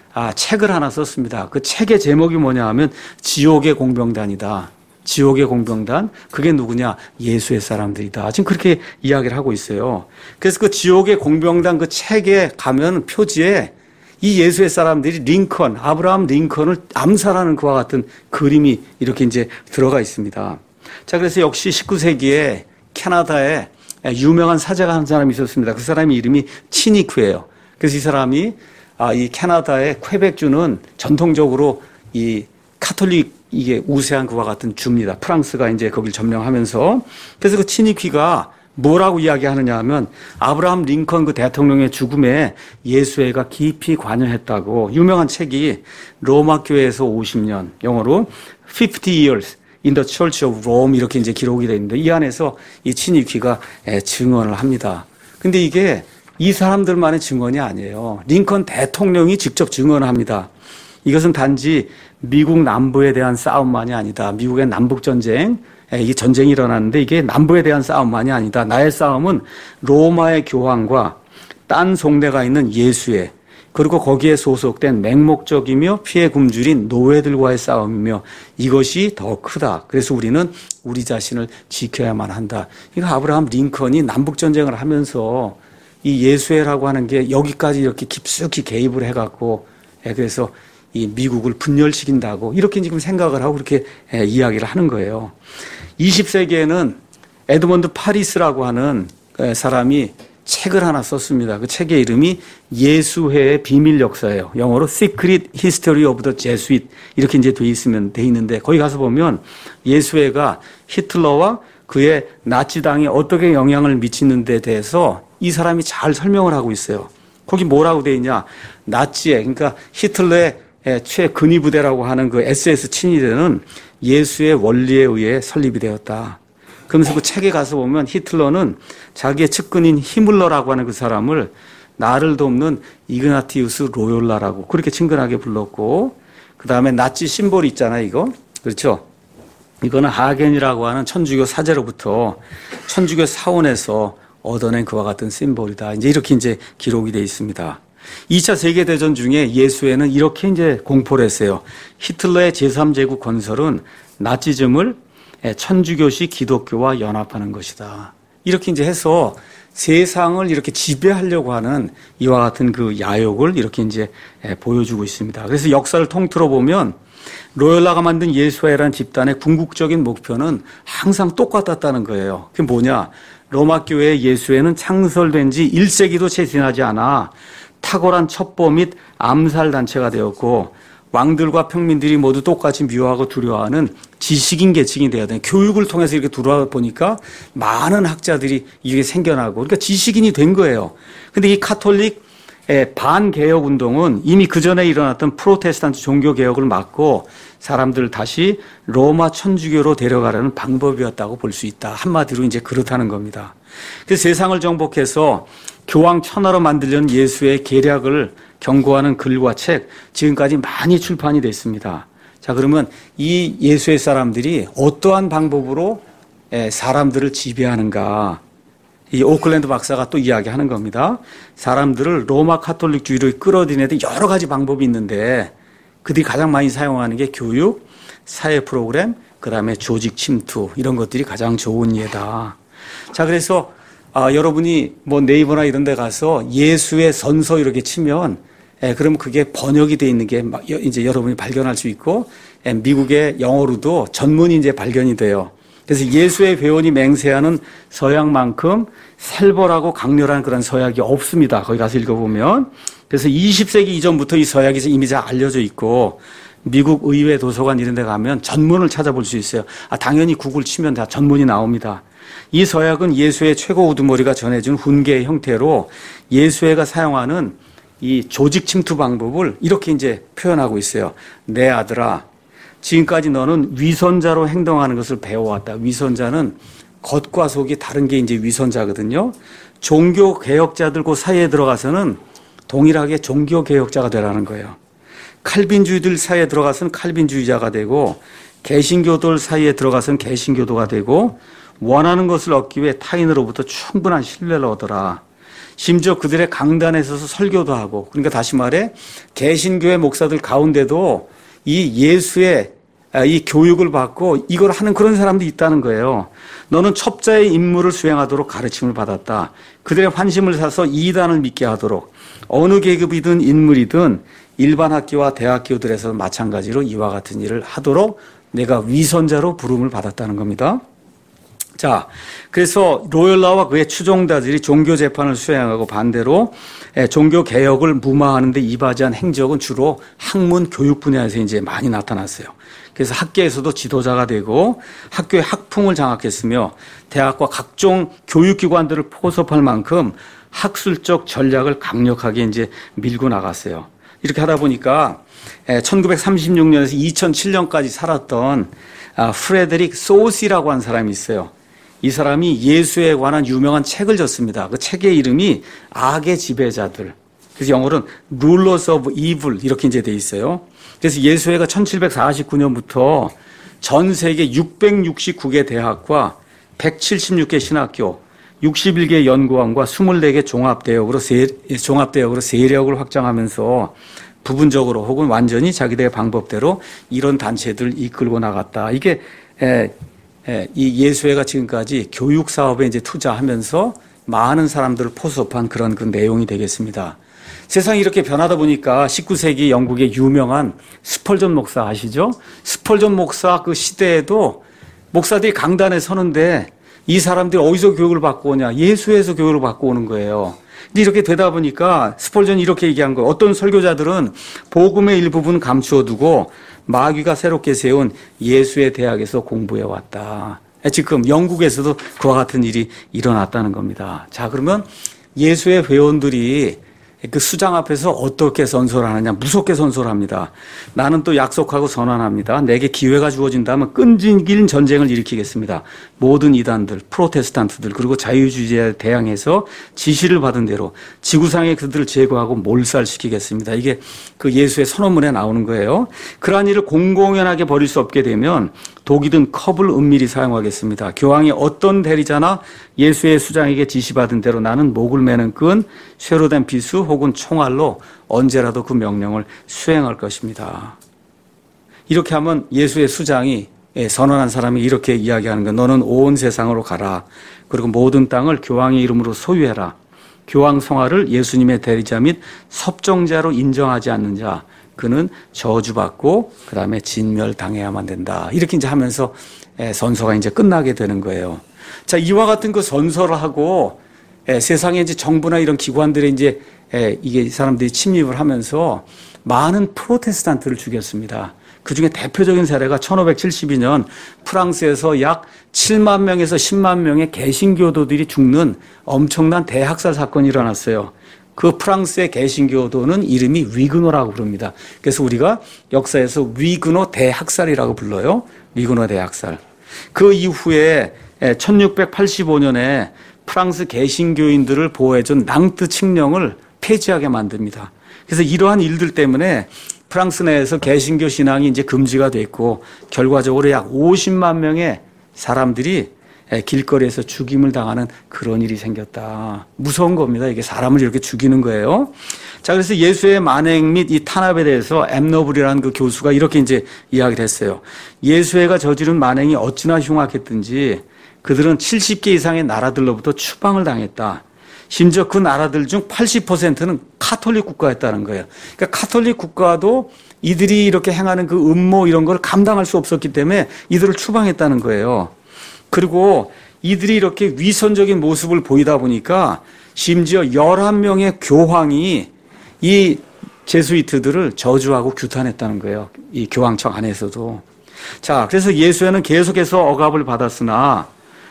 책을 하나 썼습니다. 그 책의 제목이 뭐냐 하면 지옥의 공병단이다. 지옥의 공병단, 그게 누구냐? 예수의 사람들이다. 지금 그렇게 이야기를 하고 있어요. 그래서 그 지옥의 공병단 그 책에 가면 표지에 이 예수의 사람들이 링컨, 아브라함 링컨을 암살하는 그와 같은 그림이 이렇게 이제 들어가 있습니다. 자, 그래서 역시 19세기에 캐나다에 유명한 사제가 한 사람이 있었습니다. 그 사람이 이름이 치니크예요. 그래서 이 사람이 이 캐나다의 퀘벡주는 전통적으로 이 카톨릭 이게 우세한 그와 같은 주입니다. 프랑스가 이제 거길 점령하면서. 그래서 그 치니퀴가 뭐라고 이야기하느냐 하면 아브라함 링컨 그 대통령의 죽음에 예수회가 깊이 관여했다고. 유명한 책이 로마 교회에서 50년, 영어로 50 years in the Church of Rome 이렇게 이제 기록이 되어 있는데 이 안에서 이 치니퀴가 증언을 합니다. 근데 이게 이 사람들만의 증언이 아니에요. 링컨 대통령이 직접 증언을 합니다. 이것은 단지 미국 남부에 대한 싸움만이 아니다. 미국의 남북전쟁, 이게 전쟁이 일어났는데 이게 남부에 대한 싸움만이 아니다. 나의 싸움은 로마의 교황과 딴 속내가 있는 예수회, 그리고 거기에 소속된 맹목적이며 피해 굶주린 노예들과의 싸움이며 이것이 더 크다. 그래서 우리는 우리 자신을 지켜야만 한다. 이거 아브라함 링컨이 남북전쟁을 하면서 이 예수회라고 하는 게 여기까지 이렇게 깊숙이 개입을 해갖고 그래서 이 미국을 분열시킨다고 이렇게 지금 생각을 하고 그렇게 이야기를 하는 거예요. 20세기에는 에드먼드 파리스라고 하는 사람이 책을 하나 썼습니다. 그 책의 이름이 예수회의 비밀 역사예요. 영어로 Secret History of the Jesuit 이렇게 이제 돼 있는데 거기 가서 보면 예수회가 히틀러와 그의 나치당에 어떻게 영향을 미치는 데 대해서 이 사람이 잘 설명을 하고 있어요. 거기 뭐라고 돼 있냐? 나치의 그러니까 히틀러의 최근위 부대라고 하는 그 SS 친위대는 예수의 원리에 의해 설립이 되었다. 그러면서 그 책에 가서 보면 히틀러는 자기의 측근인 히물러라고 하는 그 사람을 나를 돕는 이그나티우스 로욜라라고 그렇게 친근하게 불렀고, 그 다음에 나치 심볼이 있잖아요, 이거. 그렇죠? 이거는 하겐이라고 하는 천주교 사제로부터 천주교 사원에서 얻어낸 그와 같은 심볼이다. 이제 이렇게 이제 기록이 되어 있습니다. 2차 세계대전 중에 예수회는 이렇게 이제 공포를 했어요. 히틀러의 제3제국 건설은 나치즘을 천주교식 기독교와 연합하는 것이다. 이렇게 이제 해서 세상을 이렇게 지배하려고 하는 이와 같은 그 야욕을 이렇게 이제 보여주고 있습니다. 그래서 역사를 통틀어 보면 로열라가 만든 예수회라는 집단의 궁극적인 목표는 항상 똑같았다는 거예요. 그게 뭐냐? 로마 교회의 예수회는 창설된 지 1세기도 채 지나지 않아 탁월한 첩보 및 암살 단체가 되었고 왕들과 평민들이 모두 똑같이 미워하고 두려워하는 지식인 계층이 되어야 돼. 교육을 통해서 이렇게 들어보니까 많은 학자들이 이게 생겨나고 그러니까 지식인이 된 거예요. 근데 이 카톨릭 반개혁 운동은 이미 그 전에 일어났던 프로테스탄트 종교 개혁을 막고 사람들을 다시 로마 천주교로 데려가려는 방법이었다고 볼 수 있다. 한마디로 이제 그렇다는 겁니다. 그래서 세상을 정복해서 교황 천하로 만들려는 예수의 계략을 경고하는 글과 책 지금까지 많이 출판이 됐습니다. 자, 그러면 이 예수의 사람들이 어떠한 방법으로 사람들을 지배하는가? 이 오클랜드 박사가 또 이야기하는 겁니다. 사람들을 로마 카톨릭주의로 끌어들이는 데 여러 가지 방법이 있는데 그들이 가장 많이 사용하는 게 교육, 사회 프로그램, 그다음에 조직 침투 이런 것들이 가장 좋은 예다. 자, 그래서 여러분이 뭐 네이버나 이런 데 가서 예수의 선서 이렇게 치면 그러면 그게 번역이 돼 있는 게 이제 여러분이 발견할 수 있고 미국의 영어로도 전문이 이제 발견이 돼요. 그래서 예수의 회원이 맹세하는 서약만큼 살벌하고 강렬한 그런 서약이 없습니다. 거기 가서 읽어보면. 그래서 20세기 이전부터 이 서약이 이미 잘 알려져 있고 미국 의회 도서관 이런 데 가면 전문을 찾아볼 수 있어요. 당연히 구글 치면 다 전문이 나옵니다. 이 서약은 예수의 최고 우두머리가 전해준 훈계의 형태로 예수회가 사용하는 이 조직 침투 방법을 이렇게 이제 표현하고 있어요. 내 아들아, 지금까지 너는 위선자로 행동하는 것을 배워왔다. 위선자는 겉과 속이 다른 게 이제 위선자거든요. 종교 개혁자들 그 사이에 들어가서는 동일하게 종교 개혁자가 되라는 거예요. 칼빈주의들 사이에 들어가서는 칼빈주의자가 되고 개신교들 사이에 들어가서는 개신교도가 되고 원하는 것을 얻기 위해 타인으로부터 충분한 신뢰를 얻어라. 심지어 그들의 강단에 서서 설교도 하고 그러니까 다시 말해 개신교회 목사들 가운데도 이 예수의 이 교육을 받고 이걸 하는 그런 사람들이 있다는 거예요. 너는 첩자의 임무를 수행하도록 가르침을 받았다. 그들의 환심을 사서 이단을 믿게 하도록 어느 계급이든 인물이든 일반 학교와 대학교들에서 마찬가지로 이와 같은 일을 하도록 내가 위선자로 부름을 받았다는 겁니다. 자, 그래서 로열라와 그의 추종자들이 종교 재판을 수행하고 반대로 종교 개혁을 무마하는 데 이바지한 행적은 주로 학문 교육 분야에서 이제 많이 나타났어요. 그래서 학계에서도 지도자가 되고 학교의 학풍을 장악했으며 대학과 각종 교육기관들을 포섭할 만큼 학술적 전략을 강력하게 이제 밀고 나갔어요. 이렇게 하다 보니까 1936년에서 2007년까지 살았던 프레데릭 소시라고 하는 사람이 있어요. 이 사람이 예수에 관한 유명한 책을 썼습니다. 그 책의 이름이 악의 지배자들. 그래서 영어로는 Rulers of Evil 이렇게 이제 돼 있어요. 그래서 예수회가 1749년부터 전 세계 669개 대학과 176개 신학교, 61개 연구원과 24개 종합대학으로 세력을 확장하면서 부분적으로 혹은 완전히 자기들의 방법대로 이런 단체들을 이끌고 나갔다. 이게 이 예수회가 지금까지 교육 사업에 이제 투자하면서 많은 사람들을 포섭한 그런 그 내용이 되겠습니다. 세상이 이렇게 변하다 보니까 19세기 영국의 유명한 스펄전 목사 아시죠? 스펄전 목사 그 시대에도 목사들이 강단에 서는데 이 사람들이 어디서 교육을 받고 오냐? 예수회에서 교육을 받고 오는 거예요. 근데 이렇게 되다 보니까 스펄전이 이렇게 얘기한 거예요. 어떤 설교자들은 복음의 일부분 감추어두고 마귀가 새롭게 세운 예수의 대학에서 공부해 왔다. 지금 영국에서도 그와 같은 일이 일어났다는 겁니다. 자, 그러면 예수의 회원들이 그 수장 앞에서 어떻게 선서하느냐? 무섭게 선서합니다. 나는 또 약속하고 선언합니다. 내게 기회가 주어진다면 끈질긴 전쟁을 일으키겠습니다. 모든 이단들, 프로테스탄트들 그리고 자유주의자에 대항해서 지시를 받은 대로 지구상에 그들을 제거하고 몰살시키겠습니다. 이게 그 예수의 선언문에 나오는 거예요. 그러한 일을 공공연하게 벌일 수 없게 되면 독이든 컵을 은밀히 사용하겠습니다. 교황이 어떤 대리자나 예수의 수장에게 지시받은 대로 나는 목을 매는 끈, 쇠로 된 비수 혹은 총알로 언제라도 그 명령을 수행할 것입니다. 이렇게 하면 예수의 수장이 선언한 사람이 이렇게 이야기하는 거예요. 너는 온 세상으로 가라. 그리고 모든 땅을 교황의 이름으로 소유해라. 교황 성화를 예수님의 대리자 및 섭정자로 인정하지 않는 자, 그는 저주받고 그다음에 진멸당해야만 된다. 이렇게 이제 하면서 선서가 이제 끝나게 되는 거예요. 자, 이와 같은 그 선서를 하고 세상에 이제 정부나 이런 기관들에 이제 이게 사람들이 침입을 하면서 많은 프로테스탄트를 죽였습니다. 그 중에 대표적인 사례가 1572년 프랑스에서 약 7만 명에서 10만 명의 개신교도들이 죽는 엄청난 대학살 사건이 일어났어요. 그 프랑스의 개신교도는 이름이 위그노라고 부릅니다. 그래서 우리가 역사에서 위그노 대학살이라고 불러요. 위그노 대학살. 그 이후에 1685년에 프랑스 개신교인들을 보호해준 낭트 칙령을 폐지하게 만듭니다. 그래서 이러한 일들 때문에 프랑스 내에서 개신교 신앙이 이제 금지가 됐고 결과적으로 약 50만 명의 사람들이 길거리에서 죽임을 당하는 그런 일이 생겼다. 무서운 겁니다. 이게 사람을 이렇게 죽이는 거예요. 자, 그래서 예수의 만행 및 이 탄압에 대해서 엠너블이라는 그 교수가 이렇게 이제 이야기를 했어요. 예수회가 저지른 만행이 어찌나 흉악했든지 그들은 70개 이상의 나라들로부터 추방을 당했다. 심지어 그 나라들 중 80%는 카톨릭 국가였다는 거예요. 그러니까 카톨릭 국가도 이들이 이렇게 행하는 그 음모 이런 걸 감당할 수 없었기 때문에 이들을 추방했다는 거예요. 그리고 이들이 이렇게 위선적인 모습을 보이다 보니까 심지어 11명의 교황이 이 제수이트들을 저주하고 규탄했다는 거예요. 이 교황청 안에서도. 자, 그래서 예수회는 계속해서 억압을 받았으나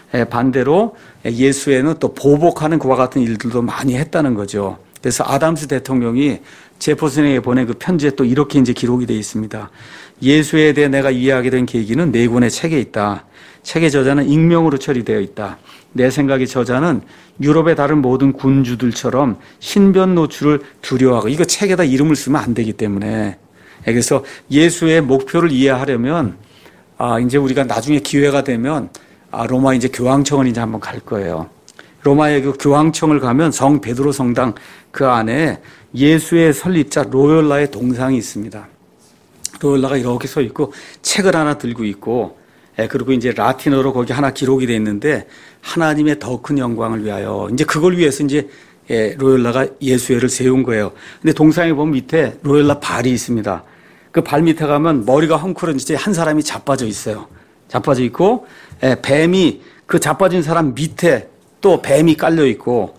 반대로 예수회는 또 보복하는 그와 같은 일들도 많이 했다는 거죠. 그래서 아담스 대통령이 제퍼슨에게 보낸 그 편지에 또 이렇게 이제 기록이 되어 있습니다. 예수회에 대해 내가 이해하게 된 계기는 4권의 책에 있다. 책의 저자는 익명으로 처리되어 있다. 내 생각의 저자는 유럽의 다른 모든 군주들처럼 신변 노출을 두려워하고 이거 책에다 이름을 쓰면 안 되기 때문에 그래서 예수의 목표를 이해하려면 이제 우리가 나중에 기회가 되면 로마 이제 교황청을 이제 한번 갈 거예요. 로마의 그 교황청을 가면 성 베드로 성당 그 안에 예수의 설립자 로열라의 동상이 있습니다. 로열라가 이렇게 서 있고 책을 하나 들고 있고 그리고 이제 라틴어로 거기 하나 기록이 돼 있는데 하나님의 더 큰 영광을 위하여 이제 그걸 위해서 이제 로열라가 예수회를 세운 거예요. 근데 동상에 보면 밑에 로열라 발이 있습니다. 그 발 밑에 가면 머리가 헝클어진 채 한 사람이 자빠져 있어요. 자빠져 있고 뱀이 그 자빠진 사람 밑에 또 뱀이 깔려 있고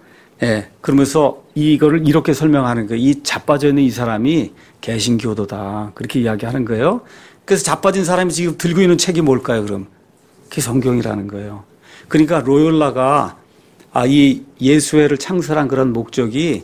그러면서 이거를 이렇게 설명하는 거예요. 이 자빠져 있는 이 사람이 개신교도다. 그렇게 이야기하는 거예요. 그래서 자빠진 사람이 지금 들고 있는 책이 뭘까요, 그럼? 그게 성경이라는 거예요. 그러니까 로열라가 이 예수회를 창설한 그런 목적이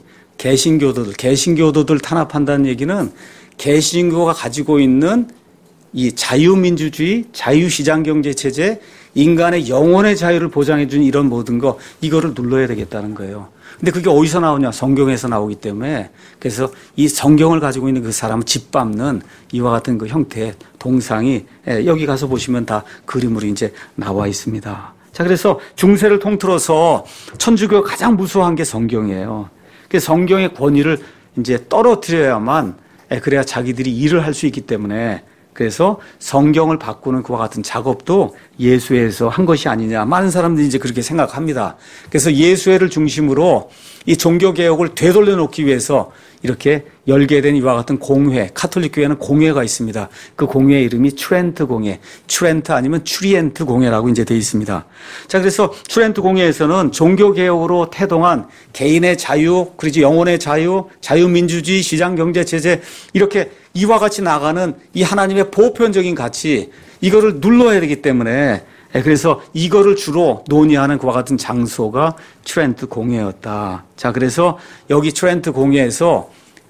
개신교도들 탄압한다는 얘기는 개신교가 가지고 있는 이 자유민주주의, 자유시장경제체제, 인간의 영혼의 자유를 보장해 주는 이런 모든 거 이거를 눌러야 되겠다는 거예요. 근데 그게 어디서 나오냐? 성경에서 나오기 때문에 그래서 이 성경을 가지고 있는 그 사람을 짓밟는 이와 같은 그 형태의 동상이 여기 가서 보시면 다 그림으로 이제 나와 있습니다. 자, 그래서 중세를 통틀어서 천주교가 가장 무서워한 게 성경이에요. 그래서 성경의 권위를 이제 떨어뜨려야만 그래야 자기들이 일을 할 수 있기 때문에 그래서 성경을 바꾸는 그와 같은 작업도 예수회에서 한 것이 아니냐. 많은 사람들이 이제 그렇게 생각합니다. 그래서 예수회를 중심으로 이 종교개혁을 되돌려 놓기 위해서 이렇게 열게 된 이와 같은 공회, 카톨릭 교회는 공회가 있습니다. 그 공회의 이름이 트렌트 공회, 트렌트 아니면 추리엔트 공회라고 이제 되어 있습니다. 자, 그래서 트렌트 공회에서는 종교개혁으로 태동한 개인의 자유, 그리고 영혼의 자유, 자유민주주의, 시장경제체제 이렇게 이와 같이 나가는 이 하나님의 보편적인 가치 이거를 눌러야 되기 때문에 그래서 이거를 주로 논의하는 그와 같은 장소가 트렌트 공회였다. 자, 그래서 여기 트렌트 공회에서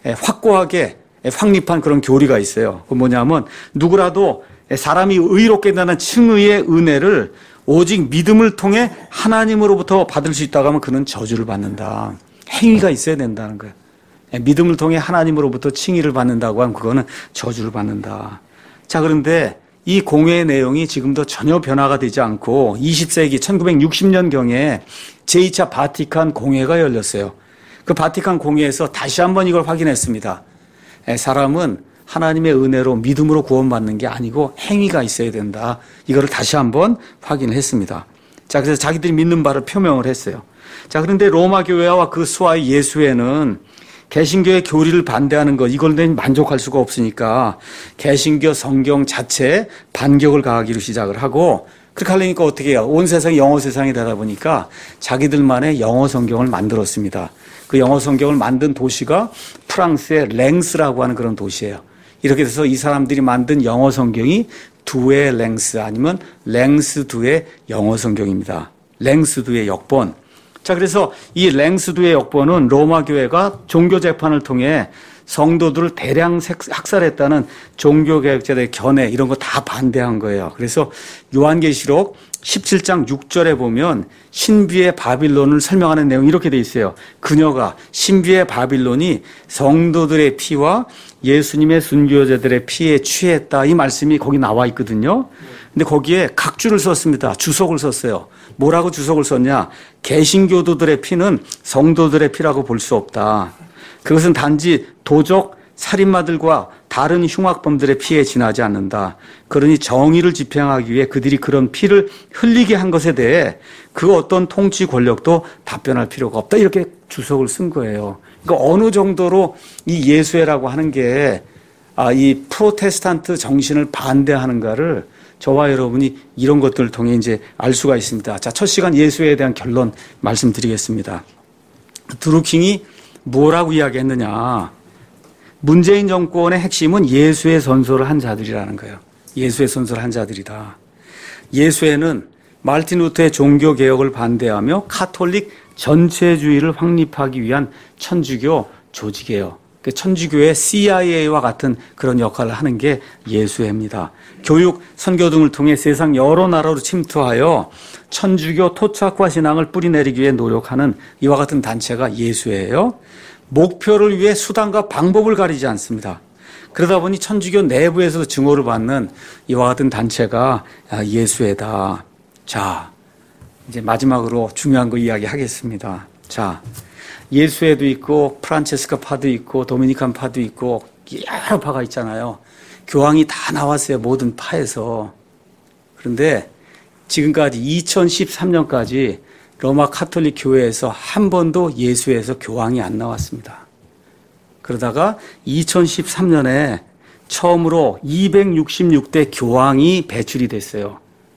확고하게 확립한 그런 교리가 있어요. 그 뭐냐면 누구라도 사람이 의롭게 된다는 칭의의 은혜를 오직 믿음을 통해 하나님으로부터 받을 수 있다고 하면 그는 저주를 받는다. 행위가 있어야 된다는 거예요. 믿음을 통해 하나님으로부터 칭의를 받는다고 하면 그거는 저주를 받는다. 자, 그런데 이 공회의 내용이 지금도 전혀 변화가 되지 않고 20세기 1960년경에 제2차 바티칸 공회가 열렸어요. 그 바티칸 공회에서 다시 한번 이걸 확인했습니다. 사람은 하나님의 은혜로 믿음으로 구원받는 게 아니고 행위가 있어야 된다. 이거를 다시 한번 확인을 했습니다. 자, 그래서 자기들이 믿는 바를 표명을 했어요. 자, 그런데 로마 교회와 그 수하의 예수회는 개신교의 교리를 반대하는 것, 이걸 만족할 수가 없으니까 개신교 성경 자체에 반격을 가하기로 시작을 하고, 그렇게 하려니까 어떻게 해요? 온 세상이 영어 세상이 되다 보니까 자기들만의 영어 성경을 만들었습니다. 그 영어 성경을 만든 도시가 프랑스의 랭스라고 하는 그런 도시예요. 이렇게 돼서 이 사람들이 만든 영어 성경이 두의 랭스 아니면 랭스 두의 영어 성경입니다. 랭스 두의 역본. 자, 그래서 이 랭스 두의 역본은 로마 교회가 종교 재판을 통해 성도들을 대량 학살했다는 종교개혁자들의 견해 이런 거 다 반대한 거예요. 그래서 요한계시록 17장 6절에 보면 신비의 바빌론을 설명하는 내용이 이렇게 돼 있어요. 그녀가 신비의 바빌론이 성도들의 피와 예수님의 순교자들의 피에 취했다. 이 말씀이 거기 나와 있거든요. 근데 거기에 각주를 썼습니다. 주석을 썼어요. 뭐라고 주석을 썼냐? 개신교도들의 피는 성도들의 피라고 볼 수 없다. 그것은 단지 도적, 살인마들과 다른 흉악범들의 피에 지나지 않는다. 그러니 정의를 집행하기 위해 그들이 그런 피를 흘리게 한 것에 대해 그 어떤 통치 권력도 답변할 필요가 없다. 이렇게 주석을 쓴 거예요. 그러니까 어느 정도로 이 예수회라고 하는 게 이 프로테스탄트 정신을 반대하는가를 저와 여러분이 이런 것들을 통해 이제 알 수가 있습니다. 자, 첫 시간 예수회에 대한 결론 말씀드리겠습니다. 드루킹이 뭐라고 이야기했느냐? 문재인 정권의 핵심은 예수의 선서를 한 자들이라는 거예요. 예수의 선서를 한 자들이다. 예수회는 마르틴 루터의 종교개혁을 반대하며 카톨릭 전체주의를 확립하기 위한 천주교 조직이에요. 천주교의 CIA와 같은 그런 역할을 하는 게 예수회입니다. 교육, 선교 등을 통해 세상 여러 나라로 침투하여 천주교 토착화 신앙을 뿌리내리기 위해 노력하는 이와 같은 단체가 예수회예요. 목표를 위해 수단과 방법을 가리지 않습니다. 그러다 보니 천주교 내부에서도 증오를 받는 이와 같은 단체가 예수회다. 자, 이제 마지막으로 중요한 거 이야기하겠습니다. 자, 예수회도 있고 프란체스카 파도 있고 도미니칸 파도 있고 여러 파가 있잖아요. 교황이 다 나왔어요. 모든 파에서. 그런데 지금까지 2013년까지 로마 카톨릭 교회에서 한 번도 예수회에서 교황이 안 나왔습니다. 그러다가 2013년에 처음으로 266대 교황이 배출이 됐어요.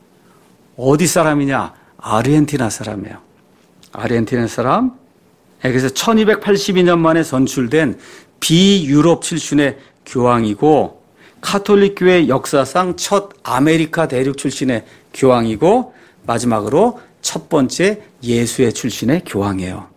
어디 사람이냐? 아르헨티나 사람이에요. 아르헨티나 사람. 그래서 1282년 만에 선출된 비유럽 출신의 교황이고 카톨릭 교회 역사상 첫 아메리카 대륙 출신의 교황이고 마지막으로 첫 번째 예수회 출신의 교황이에요.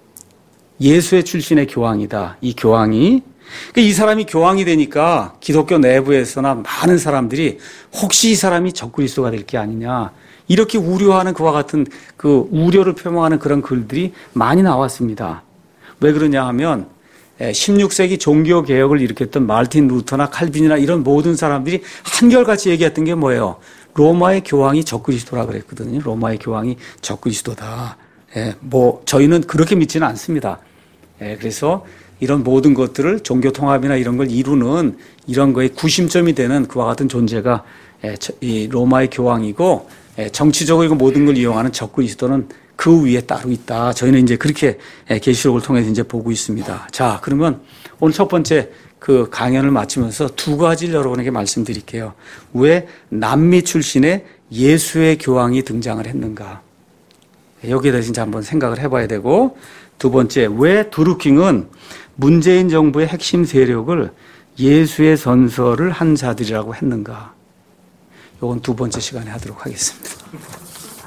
예수회 출신의 교황이다. 이 교황이. 이 사람이 교황이 되니까 기독교 내부에서나 많은 사람들이 혹시 이 사람이 적그리스도가 될 게 아니냐. 이렇게 우려하는 그와 같은 그 우려를 표명하는 그런 글들이 많이 나왔습니다. 왜 그러냐 하면 16세기 종교개혁을 일으켰던 마르틴 루터나 칼빈이나 이런 모든 사람들이 한결같이 얘기했던 게 뭐예요? 로마의 교황이 적그리스도라 그랬거든요. 로마의 교황이 적그리스도다. 저희는 그렇게 믿지는 않습니다. 그래서 이런 모든 것들을 종교 통합이나 이런 걸 이루는 이런 거의 구심점이 되는 그와 같은 존재가 이 로마의 교황이고 정치적으로 모든 걸 이용하는 적그리스도는 그 위에 따로 있다. 저희는 이제 그렇게 계시록을 통해서 이제 보고 있습니다. 자, 그러면 오늘 첫 번째 그 강연을 마치면서 두 가지를 여러분에게 말씀드릴게요. 왜 남미 출신의 예수의 교황이 등장을 했는가? 여기에 대해서 이제 한번 생각을 해봐야 되고, 두 번째, 왜 드루킹은 문재인 정부의 핵심 세력을 예수의 선서를 한 자들이라고 했는가? 이건 두 번째 시간에 하도록 하겠습니다.